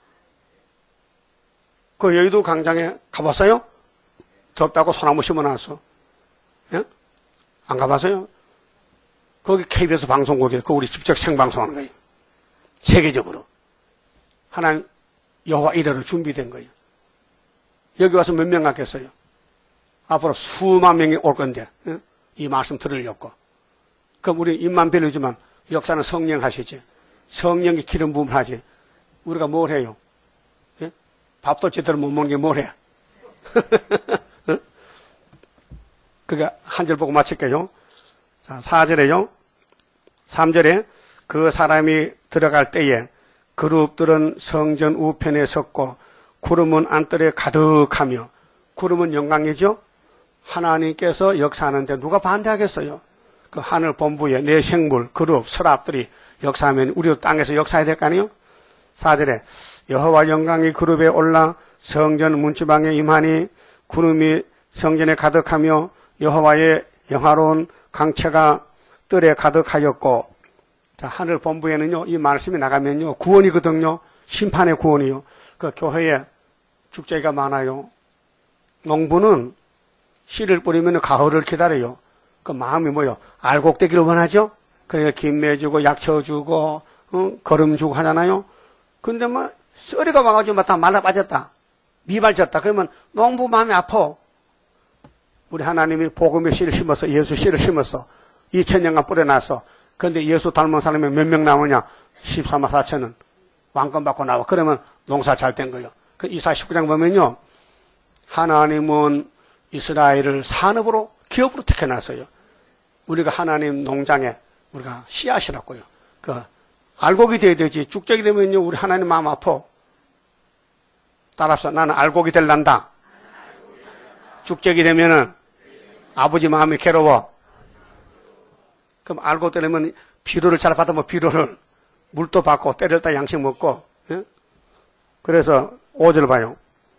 그 여의도 광장에 가봤어요? 덥다고 소나무 심어놨어. 예? 안 가봤어요? 거기 케이비에스 방송국에 그 우리 직접 생방송하는 거예요. 세계적으로. 하나님 여호와 이래로 준비된 거예요. 여기 와서 몇 명 갔겠어요? 앞으로 수만 명이 올 건데, 예? 이 말씀 들으려고. 그럼 우리 입만 빌려주면 역사는 성령 하시지. 성령이 기름 부음을 하지. 우리가 뭘 해요? 예? 밥도 제대로 못 먹는 게 뭘 해? 그게 한 절 보고 마칠게요. 자, 사 절에요. 삼 절에 그 사람이 들어갈 때에 그룹들은 성전 우편에 섰고 구름은 안뜰에 가득하며, 구름은 영광이죠. 하나님께서 역사하는데 누가 반대하겠어요? 그 하늘 본부에 내 생물, 그룹, 서랍들이 역사하면 우리도 땅에서 역사해야 될 거 아니에요? 사 절에 여호와 영광이 그룹에 올라 성전 문지방에 임하니 구름이 성전에 가득하며 여호와의 영화로운 강체가 뜰에 가득하였고. 자, 하늘 본부에는요, 이 말씀이 나가면요, 구원이거든요. 심판의 구원이요. 그 교회에 축제가 많아요. 농부는 씨를 뿌리면 가을을 기다려요. 그 마음이 뭐요? 알곡되기를 원하죠? 그러니까 김매 주고 약초 주고 어? 거름 주고 하잖아요. 근데 뭐 쏘리가 와가지고 막 다 말라 빠졌다, 미발졌다, 그러면 농부 마음이 아파. 우리 하나님이 복음의 씨를 심어서, 예수 씨를 심어서 이천 년간 뿌려놨어. 그런데 예수 닮은 사람이 몇 명 나오냐? 십사만 사천은 왕권 받고 나와. 그러면 농사 잘 된 거예요. 그 이사야 십구 장 보면요, 하나님은 이스라엘을 산업으로, 기업으로 택해놨어요. 우리가 하나님 농장에 우리가 씨앗이라고요. 그 알곡이 돼야 되지. 쭉적이 되면요, 우리 하나님 마음 아파. 따라서 나는 알곡이 될란다. 쭉적이 되면은 아버지 마음이 괴로워. 그럼 알곡 되려면 비료를 잘 받으면 비료를, 물도 받고 때렸다 양식 먹고. 예? 그래서 오 절 봐요.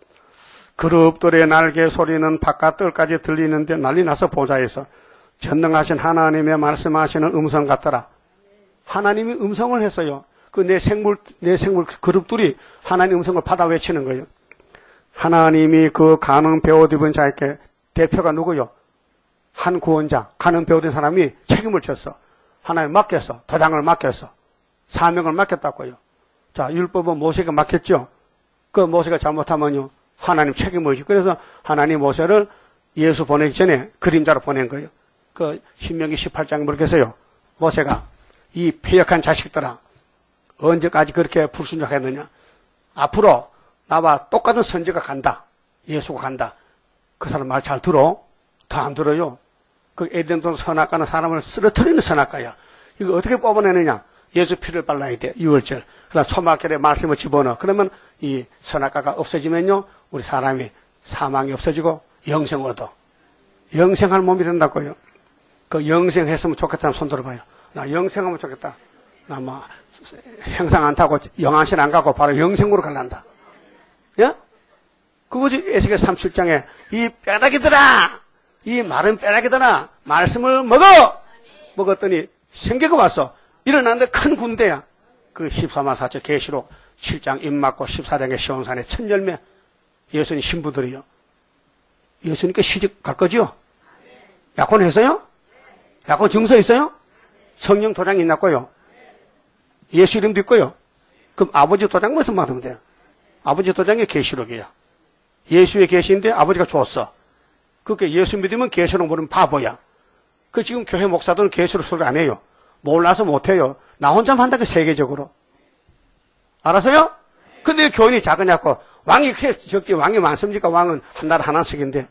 그룹들의 날개 소리는 바깥 뜰까지 들리는데 난리 나서 보좌에서 전능하신 하나님의 말씀하시는 음성 같더라. 하나님이 음성을 했어요. 그 내 생물, 내 생물 그룹들이 하나님 음성을 받아 외치는 거예요. 하나님이 그 가는 배옷 입은 자에게, 대표가 누구요? 한 구원자, 가는 배옷 입은 사람이 책임을 졌어. 하나님 맡겼어. 도장을 맡겼어. 사명을 맡겼다고요. 자, 율법은 모세가 맡겼죠. 그 모세가 잘못하면요, 하나님 책임을 지고. 그래서 하나님 모세를 예수 보내기 전에 그림자로 보낸 거예요. 그 신명기 십팔 장 모르겠어요. 모세가 이 패역한 자식들아, 언제까지 그렇게 불순종했느냐? 앞으로 나와 똑같은 선지가 간다. 예수가 간다. 그 사람 말 잘 들어? 더 안 들어요. 그 에덴동 선악과는 사람을 쓰러뜨리는 선악과야. 이거 어떻게 뽑아내느냐? 예수 피를 발라야 돼. 유월절. 그다음 소막결에 말씀을 집어넣어. 그러면 이 선악과가 없어지면요, 우리 사람이 사망이 없어지고 영생 얻어. 영생할 몸이 된다고요. 그 영생했으면 좋겠다는 손 들어봐요. 나 영생하면 좋겠다. 나 뭐 행상 안 타고 영안실 안 가고 바로 영생으로 갈란다. 예? 그거지. 에스겔 삼십칠 장에 이 뼈다귀들아, 이 마른 뼈다귀들아, 말씀을 먹어. 먹었더니 생기가 왔어. 일어났는데 큰 군대야. 그 십사만 사천 계시록 칠 장 입맞고 십사 장의 시온산의 첫 열매. 예수님 신부들이요. 예수님께 시집 갈 거죠? 약혼 했어요? 약혼 증서 있어요? 성령 도장이 있나고요? 예수 이름도 있고요. 그럼 아버지 도장 무슨 받으면 돼요? 아버지 도장이 계시록이야. 예수의 계시인데 아버지가 줬어. 그렇게 예수 믿으면 계시록 모르면 바보야. 그 지금 교회 목사들은 계시록 소리 안 해요. 몰라서 못해요. 나 혼자만 한다고 세계적으로. 알았어요? 근데 교인이 작으냐고. 왕이 그렇게 적게 왕이 많습니까? 왕은 한 나라 하나씩인데.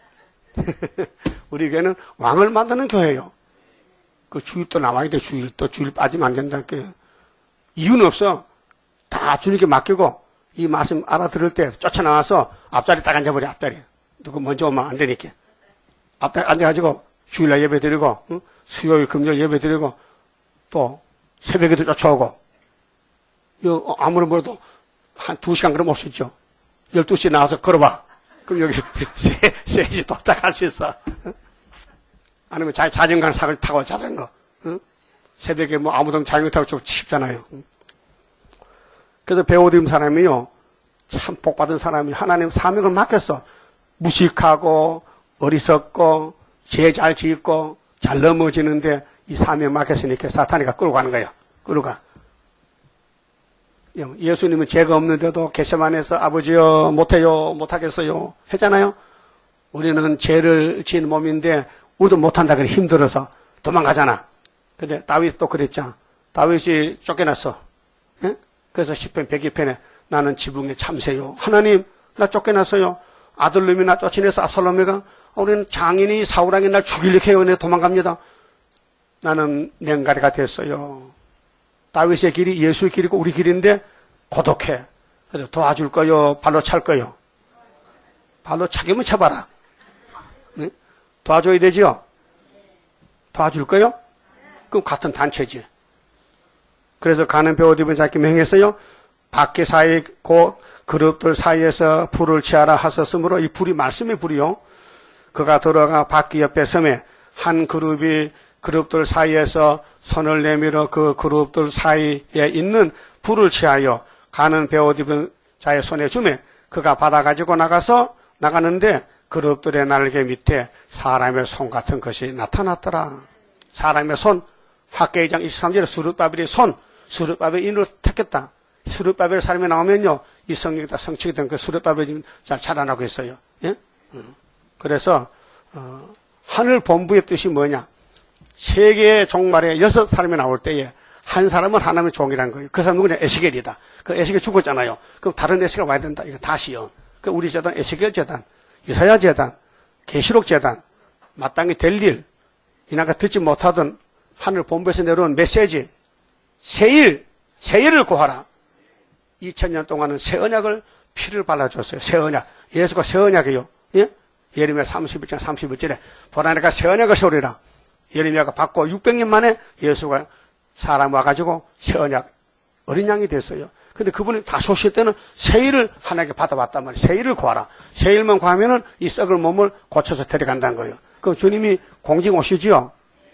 우리 교회는 왕을 만드는 교회예요. 그 주일도 나와야 돼. 주일도. 주일 빠지면 안 된다. 이유는 없어. 다 주님께 맡기고 이 말씀 알아들을 때 쫓아나와서 앞자리 딱 앉아버려. 앞자리. 누구 먼저 오면 안 되니까. 앞자리 앉아가지고 주일날 예배 드리고, 응? 수요일 금요일 예배 드리고, 또 새벽에도 쫓아오고. 요 아무리 뭐래도 한 두 시간 걸어 올 수 있죠. 열두 시에 나와서 걸어봐. 그럼 여기 세 시 도착할 수 있어. 아니면 자, 자전거 사고 타고 자전거. 응? 새벽에 뭐 아무도 자전거 타고 좀 쉽잖아요. 그래서 베오dim 사람이요. 참 복받은 사람이 하나님 사명을 맡겼어. 무식하고 어리석고 죄 잘 짓고 잘 넘어지는데 이 사명 맡겼으니까 사탄이가 끌고 가는 거예요. 끌고 가. 예수님은 죄가 없는데도 겟세마네에서 아버지여 못해요 못하겠어요 했잖아요. 우리는 죄를 지은 몸인데 우리도 못한다 그래 힘들어서 도망가잖아. 근데 다윗도 그랬잖아. 다윗이 쫓겨났어. 예? 그래서 시편 백이 편에 나는 지붕에 참새요. 하나님 나 쫓겨났어요. 아들놈이 나 쫓아내서 압살롬이가 우리는 장인이 사울왕이 날 죽이려고 해요. 내 도망갑니다. 나는 냉가리가 됐어요. 다윗의 길이 예수의 길이고 우리 길인데 고독해. 그래서 도와줄 거요? 발로 찰 거요? 발로 차기면 쳐봐라. 네? 도와줘야 되지요? 도와줄 거요? 그럼 같은 단체지. 그래서 가는 베오디분 잡기 명했어요. 밖에 사이 그 그룹들 사이에서 불을 취하라 하셨으므로 이 불이 말씀의 불이요. 그가 들어가 바퀴 옆에 섬에 한 그룹이 그룹들 사이에서 손을 내밀어 그 그룹들 사이에 있는 불을 취하여 가는 베옷 입은 자의 손에 주매 그가 받아가지고 나가서 나가는데 그룹들의 날개 밑에 사람의 손 같은 것이 나타났더라. 사람의 손, 학계 이 장 이십삼 절에 수르바벨의 손, 수르바벨 인으로 택했다. 수르바벨 사람이 나오면요, 이 성경이 다 성취가 된 그 수르바벨이 지금 자라나고 있어요. 예? 그래서 어, 하늘 본부의 뜻이 뭐냐? 세계의 종말에 여섯 사람이 나올 때에 한 사람은 하나님의 종이라는 거예요. 그 사람은 그냥 에스겔이다. 그 에스겔 죽었잖아요. 그럼 다른 에스겔 와야 된다. 이거 다시요. 그 우리 재단 에스겔 재단, 이사야 재단, 계시록 재단, 마땅히 될 일, 이나가 듣지 못하던 하늘 본부에서 내려온 메시지, 새일, 새일을 구하라. 이천 년 동안은 새 언약을 피를 발라줬어요. 새 언약. 예수가 새 언약이에요. 예? 예레미야 삼십일 장 삼십일 절에 보라 내가 새 언약을 세우리라. 예레미야가 받고 육백 년 만에 예수가 사람 와가지고 새 언약 어린 양이 됐어요. 근데 그분이 다시 오실 때는 새일을 하나님께 받아봤단 말이에요. 새일을 구하라. 새일만 구하면은 이 썩을 몸을 고쳐서 데려간다는 거예요. 그 주님이 공직 오시지요.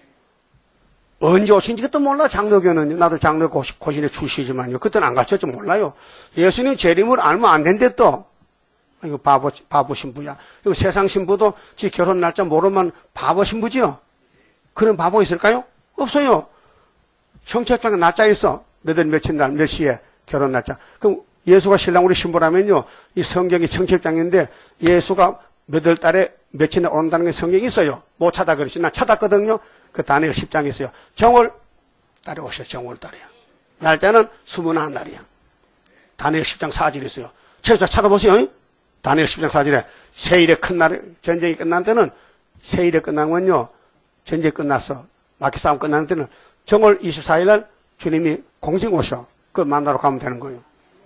언제 오신지 그것도 몰라. 장로교는 나도 장로 고신의 출시지만요. 그때는 안 가르쳤지 몰라요. 예수님 재림을 알면 안 된대 또. 이거 바보 바보 신부야. 이거 세상 신부도 지 결혼 날짜 모르면 바보 신부지요. 그런 바보 있을까요? 없어요. 청첩장에 날짜 있어. 몇 월 며칠 날 몇 시에 결혼 날짜. 그럼 예수가 신랑 우리 신부라면요. 이 성경이 청첩장인데 예수가 몇 월 달에 며칠 날 온다는 게 성경이 있어요. 못 찾아 그러지. 난 찾았거든요. 그 다니엘 십 장에 있어요. 정월 달에 오셔요. 정월 달이야. 날짜는 스물한 날이야. 다니엘 십 장 사 절이 있어요. 최소 찾아보세요. 다니엘 십 장 사 절에 세일의 큰 날, 전쟁이 끝난 때는 세일에 끝난 건요. 전쟁이 끝났어. 마귀 싸움 끝나는 때는 정월 이십사 일 날 주님이 공식 오셔. 그걸 만나러 가면 되는 거예요.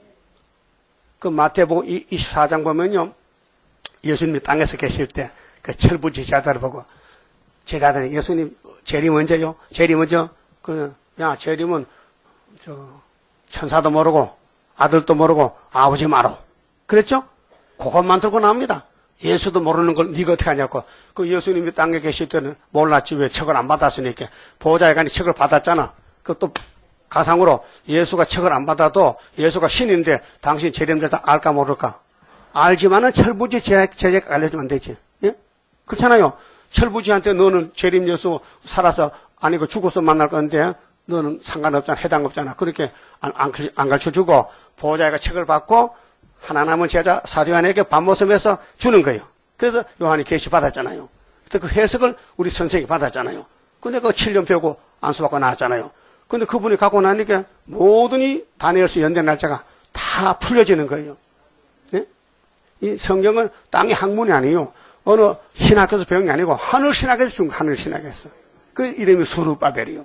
그 마태복음 이십사 장 보면요. 예수님이 땅에서 계실 때 그 철부지 제자들을 보고 제자들이 예수님 재림 언제요? 재림 언제? 그, 야, 재림은 저 천사도 모르고 아들도 모르고 아버지 마로. 그랬죠? 그것만 들고 나옵니다. 예수도 모르는 걸 네가 어떻게 하냐고. 그 예수님이 땅에 계실 때는 몰랐지. 왜 척을 안 받았으니까. 보호자에 가니 척을 받았잖아. 그것도 가상으로 예수가 척을 안 받아도 예수가 신인데 당신 재림되다 알까 모를까? 알지만은 철부지 제자가 알려주면 안 되지. 예? 그렇잖아요. 철부지한테 너는 재림 예수 살아서 아니고 죽어서 만날 건데 너는 상관없잖아. 해당 없잖아. 그렇게 안, 안, 안 가르쳐주고 보호자가 책을 받고 하나 남은 제자 사도요한에게 밤모섬에서 주는 거예요. 그래서 요한이 계시 받았잖아요. 그 해석을 우리 선생님이 받았잖아요. 근데 그 칠 년 배우고 안수받고 나왔잖아요. 근데 그분이 갖고 나니까 모든 이 다니엘서 연대 날짜가 다 풀려지는 거예요. 네? 이 성경은 땅의 학문이 아니에요. 어느 신학에서 배운 게 아니고 하늘 신학에서 준 하늘 신학에서. 그 이름이 수르바벨이요.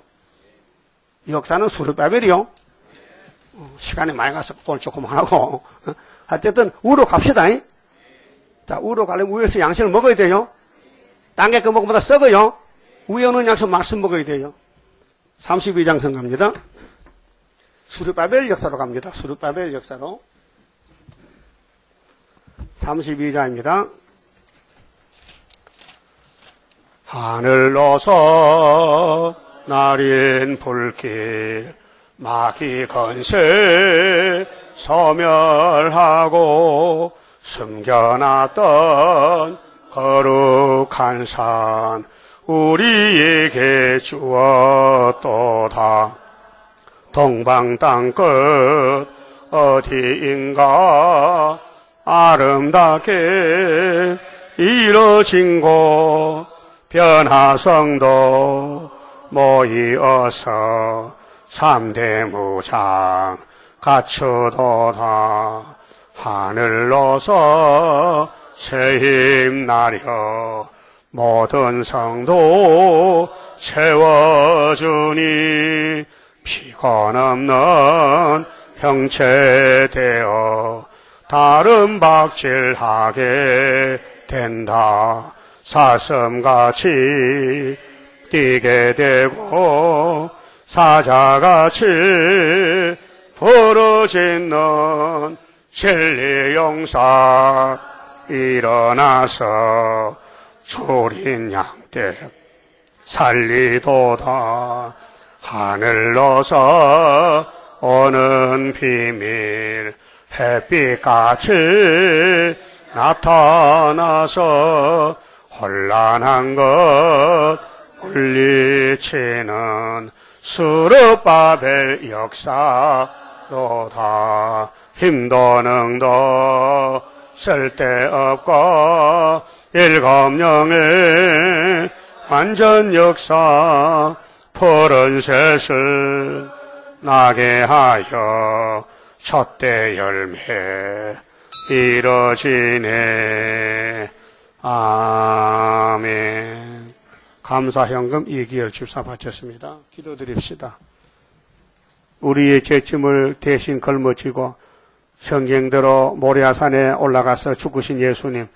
역사는 수르바벨이요. 어, 시간이 많이 가서 볼 조금 하고. 어? 어쨌든 우로 갑시다. 잉? 자, 우로 가려면 위에서 양식을 먹어야 돼요. 땅에 거 먹으면 다 썩어요. 위에 오는 양식 말씀 먹어야 돼요. 삼십이 장 선거입니다. 수르바벨 역사로 갑니다. 수르바벨 역사로. 삼십이 자입니다. 하늘로서 날인 불길 마귀 건세 소멸하고 숨겨놨던 거룩한 산 우리에게 주었도다. 동방 땅끝 어디인가 아름답게 이뤄진 곳 변화성도 모이어서 삼대 무장 갖추도다. 하늘로서 새힘 나려 모든 성도 채워주니 피곤없는 형체 되어 다른 박질하게 된다. 사슴같이 뛰게 되고 사자같이 부르짖는 진리용사 일어나서 졸인 양떼 살리도다. 하늘로서 오는 비밀 햇빛같이 나타나서 혼란한 것 물리치는 스룹바벨 역사로다. 힘도 능도 쓸데없고 일곱 영의 완전 역사 푸른 셋을 나게 하여 첫대 열매 이뤄지네. 아멘. 감사현금 이기열 집사 바쳤습니다. 기도드립시다. 우리의 죄짐을 대신 걸머지고 성경대로 모리아산에 올라가서 죽으신 예수님,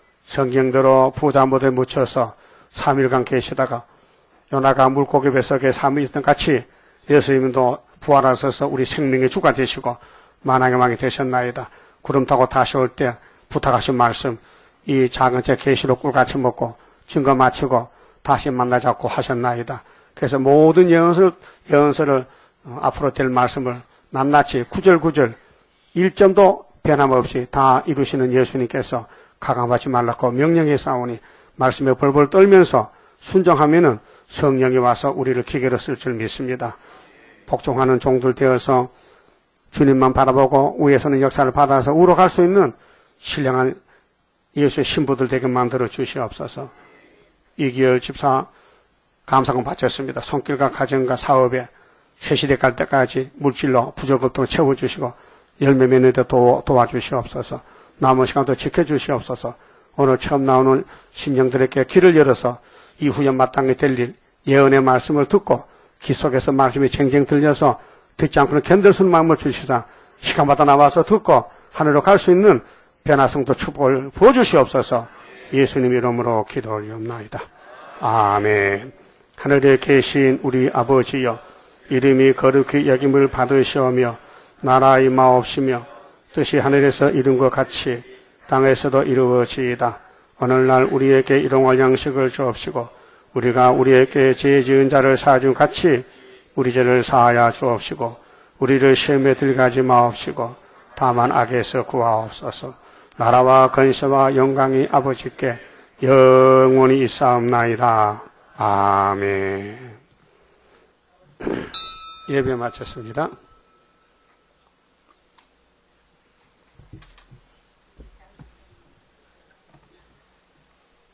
성경대로 부자못에 묻혀서 삼 일간 계시다가 요나가 물고기 뱃속에 삼 일 있던 같이 예수님도 부활하셔서 우리 생명의 주가 되시고 만왕의 왕이 되셨나이다. 구름 타고 다시 올 때 부탁하신 말씀, 이 작은 제 계시록 꿀같이 먹고 증거 마치고 다시 만나자고 하셨나이다. 그래서 모든 예언서, 예언서를 앞으로 될 말씀을 낱낱이 구절구절 일 점도 변함없이 다 이루시는 예수님께서 가감하지 말라고 명령해 싸우니 말씀에 벌벌 떨면서 순종하면은 성령이 와서 우리를 기계로 쓸 줄 믿습니다. 복종하는 종들 되어서 주님만 바라보고 위에서는 역사를 받아서 우러 갈 수 있는 신령한 예수의 신부들 되게 만들어 주시옵소서. 이기열 집사 감사금 바쳤습니다. 손길과 가정과 사업에 새시대 갈 때까지 물질로 부족없도록 채워주시고 열매 맺는 데 도, 도와주시옵소서. 남은 시간도 지켜주시옵소서. 오늘 처음 나오는 심령들에게 길을 열어서 이후에 마땅히 될 일 예언의 말씀을 듣고 귀 속에서 말씀이 쟁쟁 들려서 듣지 않고는 견딜 수 없는 마음을 주시사 시간마다 나와서 듣고 하늘로 갈 수 있는 변화성도 축복을 부어주시옵소서. 예수님 이름으로 기도 올리옵나이다. 아멘. 하늘에 계신 우리 아버지여, 이름이 거룩히 여김을 받으시오며 나라 임하옵시며 뜻이 하늘에서 이룬 것 같이 땅에서도 이루어지이다. 오늘날 우리에게 일용할 양식을 주옵시고 우리가 우리에게 죄 지은 자를 사준 같이 우리 죄를 사하여 주옵시고 우리를 시험에 들어가지 마옵시고 다만 악에서 구하옵소서. 나라와 건세와 영광이 아버지께 영원히 있사옵나이다. 아멘. 예배 마쳤습니다.